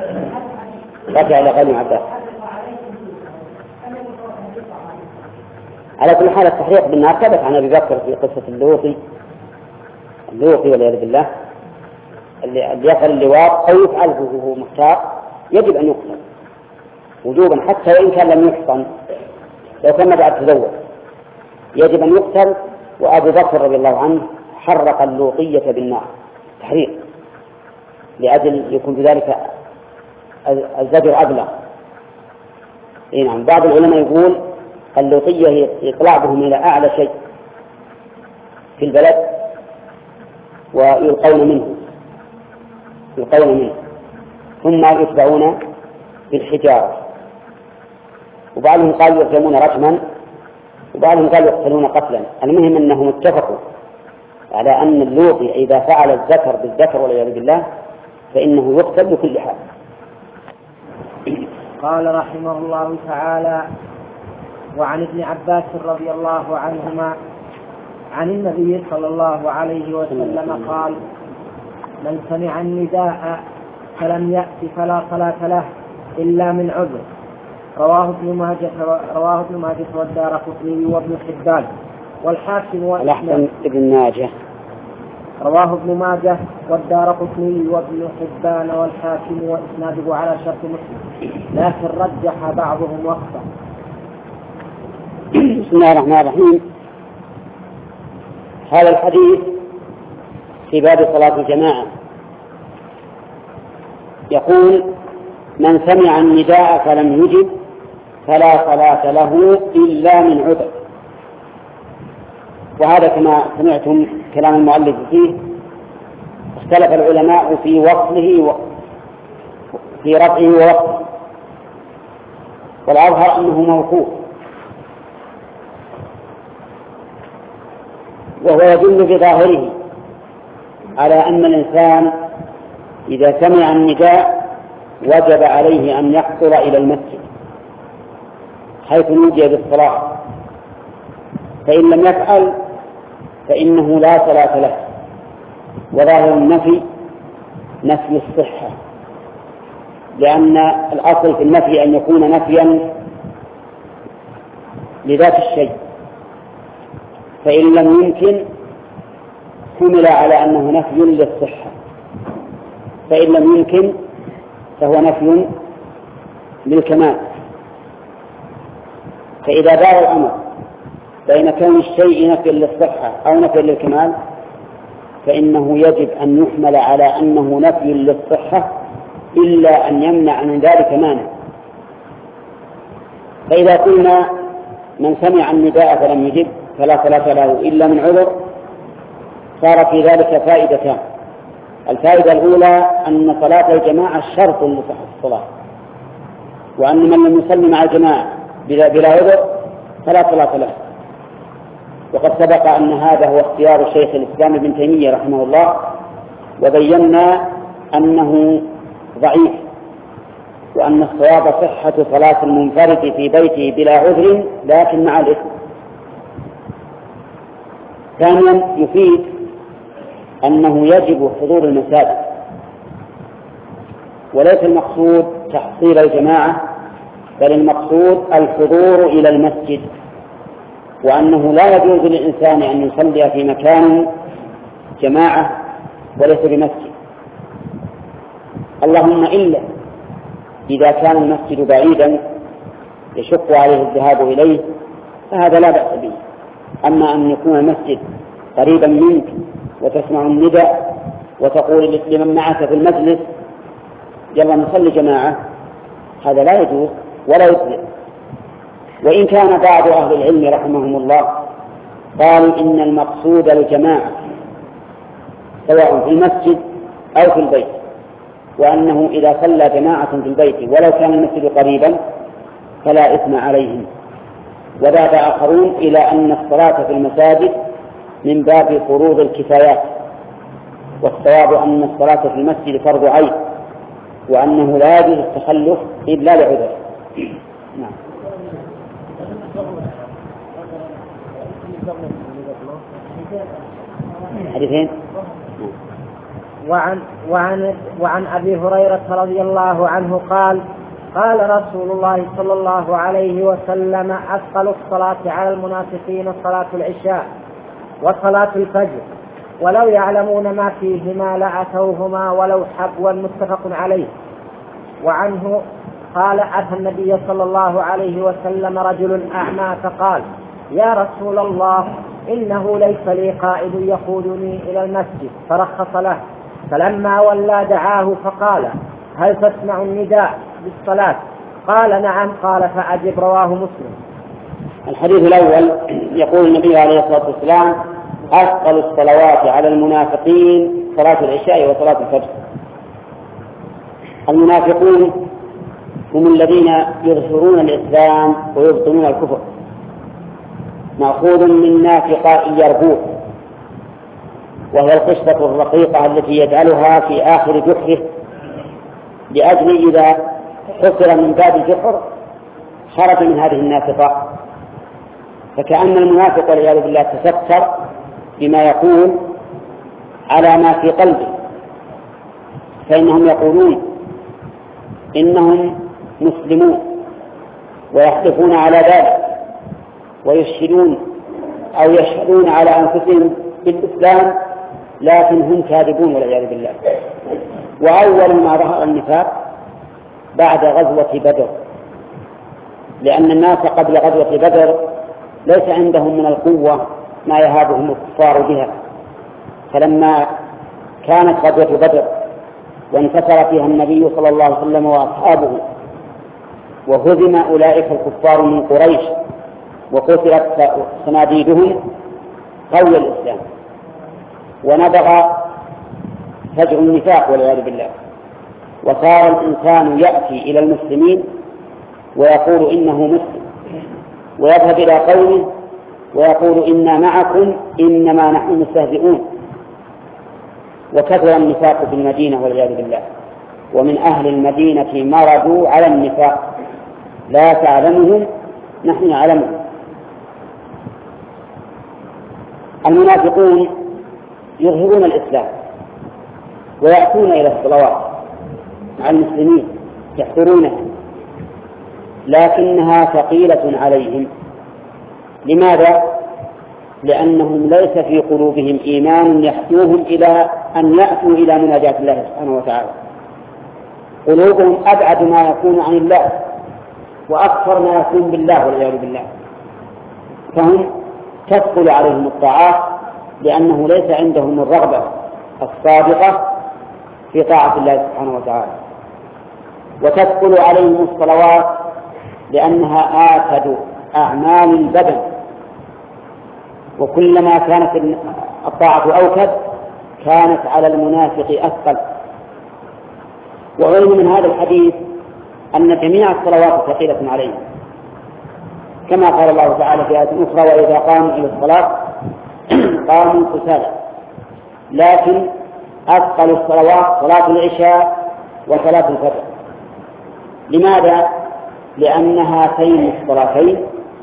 على كل حال التحريق بالنار ثبت عن أبي بكر في قصة اللوطي والعياذ بالله، اللي يفعل اللواط أو يفعله وهو مختار يجب أن يقتل وجوبا، حتى وإن كان لم يحصن، لو كان بعد تزوج يجب أن يقتل. وأبو بكر رضي الله عنه حرق اللوطية بالنار تحريق لأجل يكون بذلك الزجر أبلغ. نعم. بعض العلماء يقول اللوطية هي إطلاع بهم إلى أعلى شيء في البلد ويلقون منه ثم يتبعون بالحجارة، وبعضهم قالوا يرجمون رجما، وبعضهم قالوا يقتلون قتلا. المهم أنهم اتفقوا على أن اللوطي إذا فعل الذكر بالذكر والعياذ بالله فإنه يقتل بكل حال. قال رحمه الله تعالى: وعن ابن عباس رضي الله عنهما عن النبي صلى الله عليه وسلم قال: من سمع النداء فلم يأت فلا صلاة له إلا من عذر. رواه ابن ماجه والدارقطني وابن حبان والحاكم ابن ماجه. رواه ابن ماجه والدارقطني وابن حبان والحاكم وإسناده على شرط مسلم، لكن رجح بعضهم وقفه. بسم الله الرحمن الرحيم. هذا الحديث في باب صلاة الجماعة يقول: من سمع النداء فلم يجب فلا صلاة له إلا من عذر. وهذا كما سمعتم كلام المؤلف فيه، اختلف العلماء في وصله في رفعه ووقفه، والأظهر أنه موقوف، وهو يدل بظاهره على أن الإنسان إذا سمع النداء وجب عليه أن يقصر إلى المسجد حيث نودي بالصلاة، فإن لم يفعل فإنه لا صلاة له. وظاهر النفي نفي الصحة، لأن الأصل في النفي أن يكون نفيا لذات الشيء، فإن لم يمكن حمل على أنه نفي للصحة، فإن لم يمكن فهو نفي للكمال. فإذا دار الأمر بين كون الشيء نفي للصحة أو نفي للكمال فإنه يجب أن يحمل على أنه نفي للصحة إلا أن يمنع من ذلك مانع. فإذا قلنا من سمع النداء فلم يجب فلا صلاة له إلا من عذر، صار في ذلك فائدتان. الفائدة الأولى أن صلاة الجماعة شرط لصحة الصلاة، وأن من لم يصلي مع الجماعة بلا عذر فلا صلاة له. وقد سبق أن هذا هو اختيار شيخ الإسلام ابن تيمية رحمه الله، وبينا أنه ضعيف، وأن الصواب صحة صلاة المنفرد في بيته بلا عذر لكن مع الإثم. ثانيا يفيد أنه يجب حضور المساجد، وليس المقصود تحصيل الجماعة، بل المقصود الحضور إلى المسجد، وأنه لا يجوز للإنسان أن يصلي في مكان جماعة وليس بمسجد، اللهم إلا إذا كان المسجد بعيدا يشق عليه الذهاب إليه هذا لا بأس به. أما أن يكون المسجد قريبا منك وتسمع النداء وتقول لمن معك في المجلس يلا نصلي جماعة، هذا لا يجوز ولا يجزئ. وإن كان بعض أهل العلم رحمهم الله قالوا إن المقصود الجماعة سواء في المسجد أو في البيت، وأنه إذا صلى جماعة في البيت ولو كان المسجد قريبا فلا إثم عليهم. وذهب آخرون إلى أن الصلاة في المساجد من باب فروض الكفايات، والصواب أن الصلاة في المسجد فرض عين، وأنه لا يجوز التخلف إلا لعذر. نعم. حديثين. وعن أبي هريرة رضي الله عنه قال قال رسول الله صلى الله عليه وسلم أثقل الصلاة على المنافقين صلاة العشاء وصلاة الفجر ولو يعلمون ما فيهما لأتوهما ولو حبوا، متفق عليه. وعنه قال أتى النبي صلى الله عليه وسلم رجل أعمى فقال يا رسول الله إنه ليس لي قائد يقودني إلى المسجد، فرخص له. فلما ولى دعاه فقال هل تسمع النداء بالصلاة؟ قال نعم. قال فأجب. رواه مسلم. الحديث الأول يقول النبي عليه الصلاة والسلام أثقل الصلوات على المنافقين صلاة العشاء وصلاة الفجر. المنافقون هم الذين يظهرون الإسلام ويبطنون الكفر، مأخوذ من نافق يربوع، وهي القشرة الرقيقة التي يجعلها في آخر جحره لأجل إذا حصر من باب الجحر خرج من هذه النافقة. فكأن المنافق والعياذ بالله تستر بما يقول على ما في قلبه، فإنهم يقولون إنهم مسلمون ويحلفون على ذلك ويشهدون أو يشهدون على أنفسهم بالإسلام، لكن هم كاذبون والعياذ بالله. وأول ما ظهر النفاق بعد غزوة بدر، لأن الناس قبل غزوة بدر ليس عندهم من القوة ما يهابهم الكفار بها، فلما كانت غزوة بدر وانتصر فيها النبي صلى الله عليه وسلم وأصحابه وهزم أولئك الكفار من قريش وقتلت صناديدهم، قوي الإسلام ونبغ فجر النفاق والعياذ بالله، وصار الإنسان يأتي إلى المسلمين ويقول إنه مسلم، ويذهب إلى قومه ويقول إنا معكم إنما نحن مستهزئون. وكثر النفاق في المدينة والعياذ بالله، ومن أهل المدينة مرضوا على النفاق لا تعلمهم نحن نعلمهم. المنافقون يظهرون الإسلام ويأتون إلى الصلوات مع المسلمين يحضرونها، لكنها ثقيلة عليهم. لماذا؟ لأنهم ليس في قلوبهم إيمان يحثوهم إلى أن يأتوا إلى مناجاة الله سبحانه وتعالى. قلوبهم أبعد ما يكون عن الله وأكثر ما يكون بالله والعياذ بالله، فهم تثقل عليهم الطاعات لأنه ليس عندهم الرغبة الصادقة في طاعة الله سبحانه وتعالى. وتثقل عليهم الصلوات لأنها آكد أعمال البدن، وكلما كانت الطاعة أوكد كانت على المنافق أثقل. وعلم من هذا الحديث أن جميع الصلوات ثقيلة عليهم، كما قال الله تعالى في آية أخرى وإذا قاموا إلى الصلاة قاموا كسالى. لكن أثقل الصلوات صلاة العشاء وصلاة الفجر. لماذا؟ لأن هاتين الصلاتين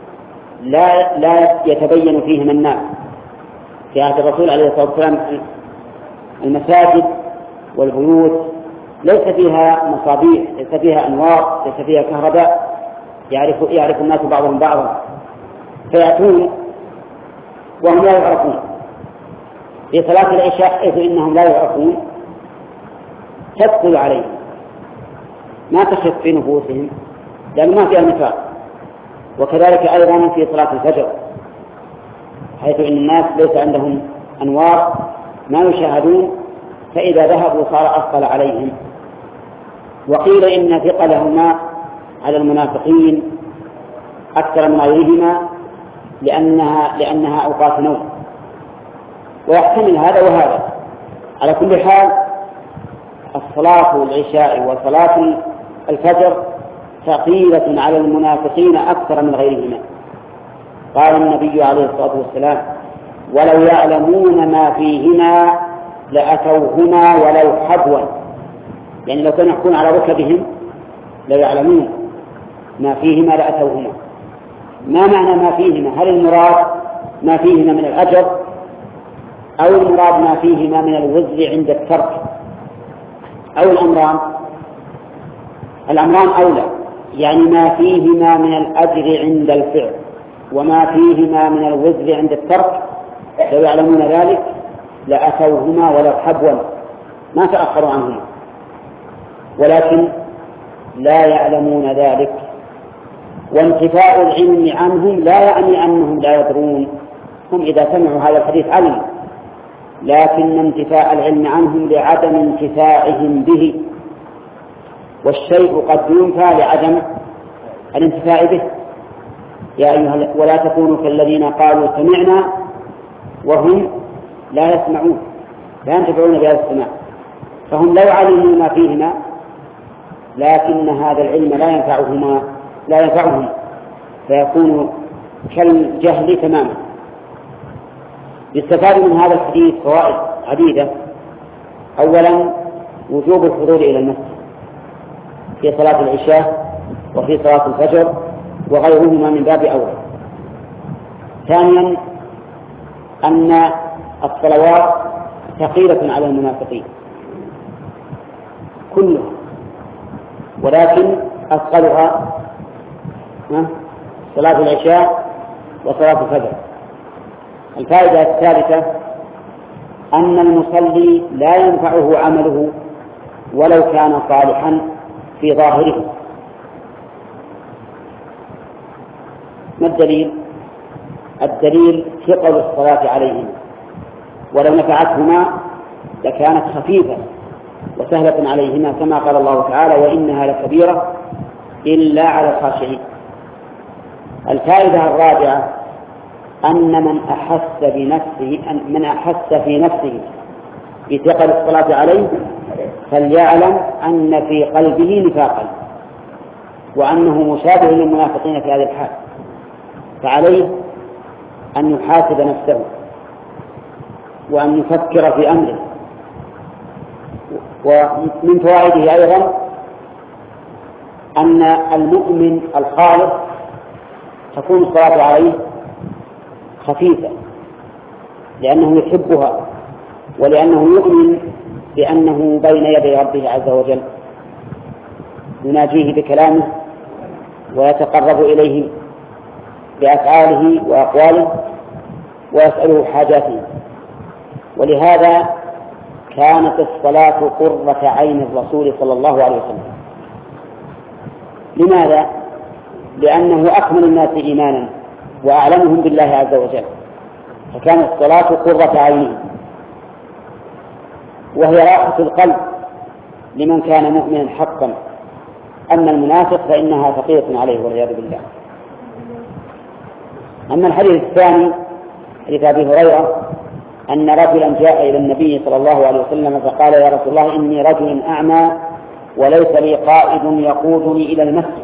لا يتبين فيهما الناس. في عهد الرسول عليه الصلاة والسلام المساجد والبيوت ليس فيها مصابيح، ليس فيها أنوار، ليس فيها كهرباء يعرف الناس بعضهم بعضا، فيأتون وهم لا يعرفون. في صلاة العشاء حيث إنهم لا يعرفون تثقل عليهم، ما تخف في نفوسهم لأن ما فيها نفاق، وكذلك أيضا في صلاة الفجر، حيث إن الناس ليس عندهم أنوار ما يشاهدون، فإذا ذهبوا صار أثقل عليهم. وقيل إن ثقلهما على المنافقين أكثر من غيرهما لأنها أوقات نوم، ويحتمل هذا وهذا. على كل حال الصلاة العشاء وصلاة الفجر ثقيلة على المنافقين أكثر من غيرهما. قال النبي عليه الصلاة والسلام: ولو يعلمون ما فيهما لأتوهما ولو حبوا. يعني لو كانوا يحكون على ركبهم لو يعلمون ما فيهما لأتوهما. ما معنى ما فيهما؟ هل المراد ما فيهما من الأجر، أو المراد ما فيهما من الوزر عند الترك، أو الأمران أولى، يعني ما فيهما من الأجر عند الفعل وما فيهما من الوزر عند الترك لو يعلمون ذلك لأتوهما ولو حبوا، ما تأخروا عنهما، ولكن لا يعلمون ذلك. وانتفاء العلم عنهم لا يعني أنهم لا يدرون، هم إذا سمعوا هذا الحديث علموا، لكن انتفاء العلم عنهم لعدم انتفاعهم به، والشيء قد ينفى لعدم الانتفاع به. يا أيها ولا تكونوا كالذين قالوا سمعنا وهم لا يسمعون، لا ينتفعون بهذا السماع. فهم لو علموا ما فيهما لكن هذا العلم لا ينفعهم، فيكون كالجهل تماما. يستفاد من هذا الحديث فوائد عديدة. أولا وجوب الحضور إلى المسجد في صلاة العشاء وفي صلاة الفجر وغيرهما من باب أول. ثانيا أن الصلوات ثقيلة على المنافقين كلها، ولكن أثقلها صلاة العشاء وصلاة الفجر. الفائدة الثالثة أن المصلي لا ينفعه عمله ولو كان صالحا في ظاهره. ما الدليل؟ الدليل ثقل الصلاة عليهم، ولو نفعتهما لكانت خفيفة وسهلة عليهما، كما قال الله تعالى: وإنها لكبيرة إلا على الخاشعين. الفائدة الرابعة أن من أحس في نفسه بثقل الصلاة عليه فليعلم أن في قلبه نفاقا، وأنه مشابه للمنافقين في هذه الحال، فعليه أن يحاسب نفسه وأن يفكر في أمره. ومن فوائده أيضا أن المؤمن الخالص تكون الصلاة عليه خفيفة لأنه يحبها، ولأنه يؤمن بأنه بين يدي ربه عز وجل يناجيه بكلامه ويتقرب إليه بأفعاله وأقواله ويسأله حاجاته. ولهذا كانت الصلاة قرة عين الرسول صلى الله عليه وسلم. لماذا؟ لأنه أكمل الناس إيمانا وأعلمهم بالله عز وجل، فكانت الصلاة قرة عينه، وهي راحة القلب لمن كان مؤمنا حقا. أما المنافق فإنها ثقيلة عليه والعياذ بالله. أما الحديث الثاني حديث أبي هريرة أن رجلا جاء إلى النبي صلى الله عليه وسلم فقال: يا رسول الله إني رجل أعمى وليس لي قائد يقودني إلى المسجد،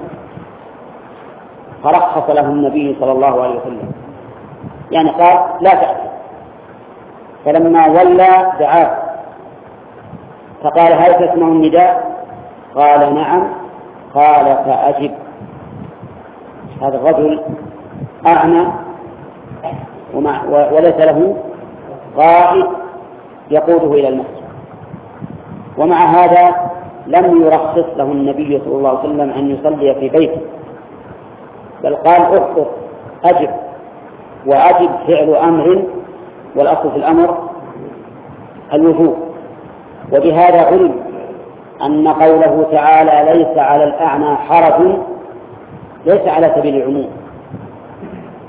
فرخص له النبي صلى الله عليه وسلم، يعني قال: لا تأتي. فلما ولى دعاه فقال: هل تسمع النداء؟ قال: نعم. قال: فأجب. هذا الرجل أعمى وليس له قائد يقوده إلى المسجد، ومع هذا لم يرخص له النبي صلى الله عليه وسلم أن يصلي في بيته، بل قال: اخطر أجب. وأجب فعل أمر، والأصل في الأمر الوجوب. وبهذا علم أن قوله تعالى: ليس على الأعمى حرج ليس على سبيل العموم،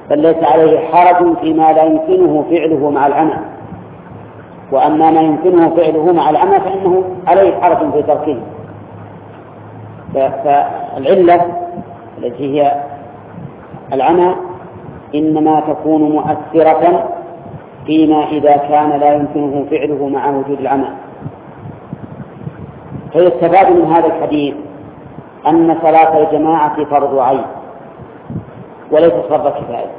بل ليس عليه حرج فيما لا يمكنه فعله مع العمى، وأما ما يمكنه فعله مع العمى فإنه عليه حرج في تركه. فالعلة التي هي العمى إنما تكون مؤثرة فيما إذا كان لا يمكنه فعله مع وجود العمى. فيستفاد من هذا الحديث أن صلاة الجماعة فرض عين وليس فرض كفاية،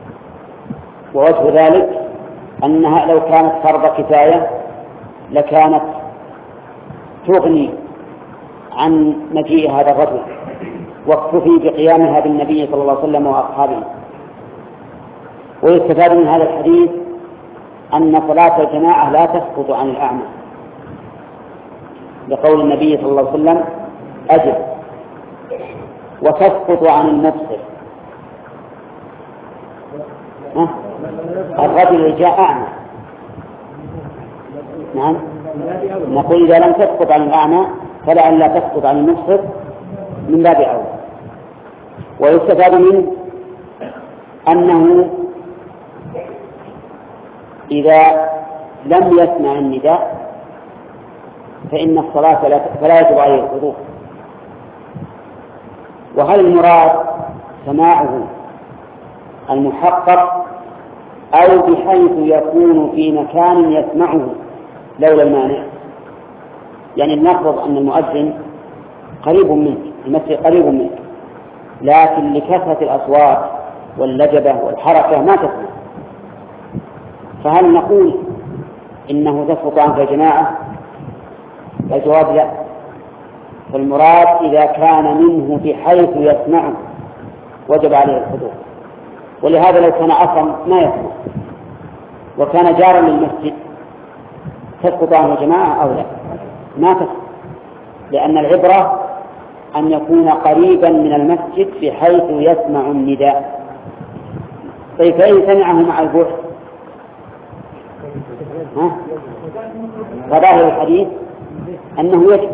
ووجه ذلك أنها لو كانت فرض كفاية لكانت تغني عن مجيء هذا الرجل واكتفي بقيامها بالنبي صلى الله عليه وسلم وأصحابه. ويستفاد من هذا الحديث أن صلاة الجماعة لا تسقط عن الأعمى، لقول النبي صلى الله عليه وسلم أجب، وتسقط عن المبصر. الرجل اللي جاء أعمى، نعم، نقول إذا لم تسقط عن الأعمى فلعل لا تسقط عن المبصر من باب أولى. ويستفاد منه أنه إذا لم يسمع النداء فإن الصلاة فلا يجب عليه الحضور. وهل المراد سماعه المحقق أو بحيث يكون في مكان يسمعه لولا المانع؟ يعني نفرض أن المؤذن قريب منك، المسجد قريب منك، لكن لكثرة الأصوات واللجبة والحركة ما تسمع، فهل نقول إنه تسقط عنك الجماعة؟ الجواب لا. فالمراد إذا كان منه بحيث يسمعه وجب عليه الحضور. ولهذا لو كان عصم ما يسمع وكان جارا للمسجد تسقط عنه الجماعة أو لا؟ ما تسقط، لأن العبرة أن يكون قريبا من المسجد بحيث يسمع النداء. طيب فإن سمعه مع البعد فظاهر الحديث أنه يجب،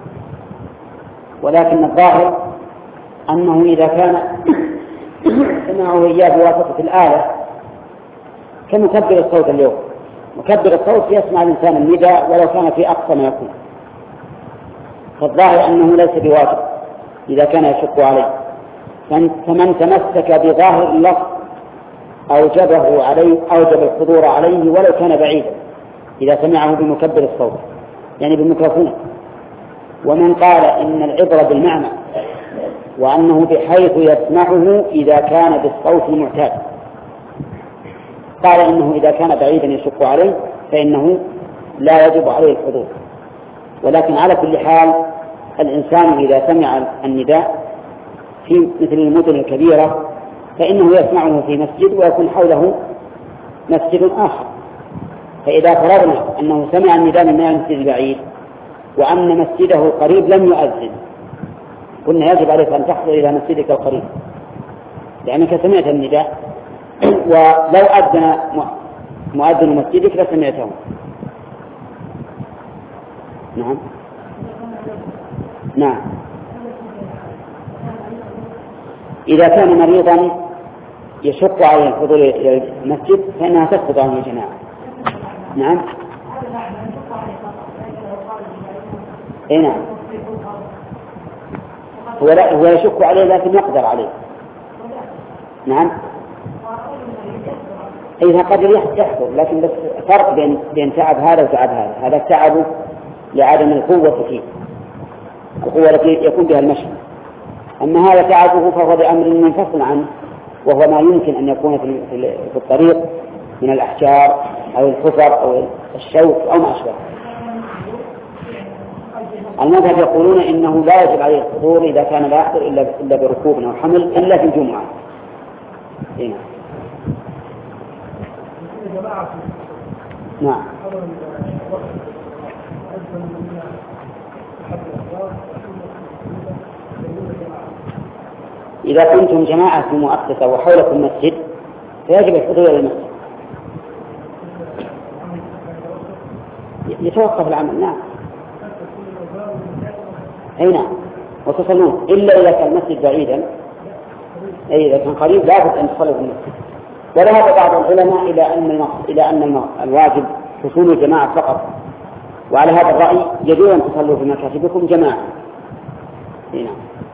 ولكن الظاهر أنه إذا كان سمعه إياه بواسطة الآلة كمكبر الصوت اليوم، مكبر الصوت يسمع الإنسان النداء ولو كان في أقصى ما يكون، فالظاهر أنه ليس بواجب إذا كان يشق عليه. فمن تمسك بظاهر اللفظ أوجب الحضور عليه ولو كان بعيدا إذا سمعه بمكبر الصوت يعني بالميكروفون. ومن قال إن العبرة بالمعنى وأنه بحيث يسمعه إذا كان بالصوت المعتاد، قال إنه إذا كان بعيدا يشق عليه فإنه لا يجب عليه الحضور. ولكن على كل حال الإنسان إذا سمع النداء في مثل المدن الكبيرة فإنه يسمعه في مسجد ويكون حوله مسجد آخر. فإذا فرضنا أنه سمع النداء من المسجد البعيد وأن مسجده القريب لم يؤذن، قلنا يجب عليك أن تحضر إلى مسجدك القريب لأنك سمعت النداء، ولو أذن مؤذن مسجدك لسمعته. نعم نعم. إذا كان مريضا يشق عليه الحضور إلى المسجد فإنها تسقط عنه الجماعة. نعم اي نعم، هو يشك عليه لكن يقدر عليه. نعم إذا قدر يحضر، لكن بس فرق بين تعب هذا وتعب هذا. هذا التعب لعدم القوة فيه، القوة التي يكون بها المشي، أما هذا تعبه فهو بأمر منفصل عنه وهو ما يمكن أن يكون في الطريق من الأحجار أو الحفر أو الشوك أو ما أشبه. المذهب يقولون إنه لا يجب عليه الحضور إذا كان لا يحضر إلا بركوب أو حمل إلا في الجمعة. هنا. نعم. إذا كنتم جماعة مؤقتة وحولكم مسجد فيجب الحضور إلى المسجد. يتوقف العمل. نعم أي نعم، وتصلون إلا إذا كان المسجد بعيدا. أي إذا كان قريب لابد أن تصلوا في المسجد. وذهب بعض العلماء إلى أن الواجب حصول الجماعة فقط، وعلى هذا الرأي يجوز أن تصلوا في مكاتبكم جماعة. هنا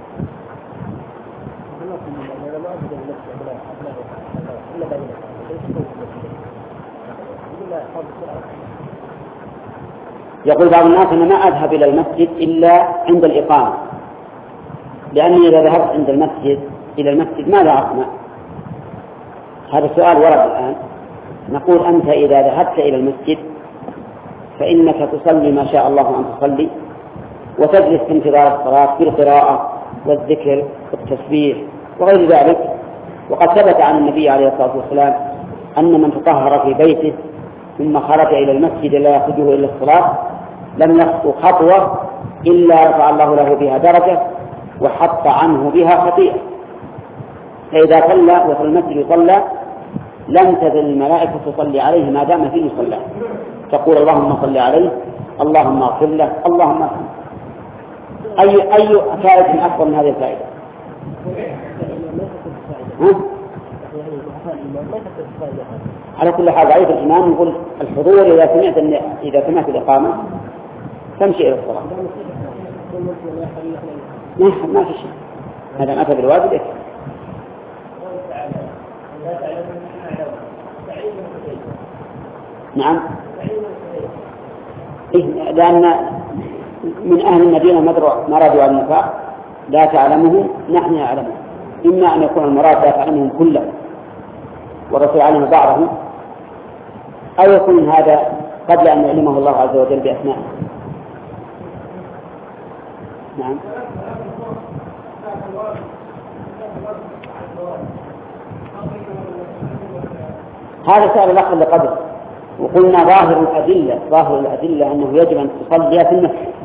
يقول بعض الناس أنا ما أذهب إلى المسجد إلا عند الإقامة، لأني إذا ذهبت عند إلى المسجد ماذا أصنع؟ هذا السؤال ورد الآن. نقول أنت إذا ذهبت إلى المسجد فإنك تصلي ما شاء الله أن تصلي، وتجلس في انتظار الصلاة بالقراءة والذكر والتسبيح وغير ذلك. وقد ثبت عن النبي عليه الصلاة والسلام أن من تطهر في بيته ثم خرج إلى المسجد لا يخرجه إلا الصلاة لم يخطو خطوة إلا رفع الله له بها درجة وحط عنه بها خطيئة. فإذا صلى وفي المسجد يصلى لم تزل الملائكة تصلي عليه ما دام فيه صلى، تقول اللهم صل عليه، اللهم اغفر له، اللهم ارحمه. أي فائدة أكبر من هذه الفائدة؟ على كل حال ضعيف الإمام يقول الحضور إذا سمعت الإقامة تمشي إلى الصلاة، ما في شيء، هذا ما أتى بالواجب يكفي. نعم، لأن من أهل المدينة مرضوا على النفاق لا تعلمه نحن نعلمه، إما أن يكون المراد لا تعلمهم كله والرسول علم بعضهم، أو يكون هذا قبل أن يعلمه الله عز وجل بأسمائه. نعم. هذا سؤال الأخ اللي قبل، وقلنا ظاهر الأدلة أنه يجب أن تصلي في المسجد،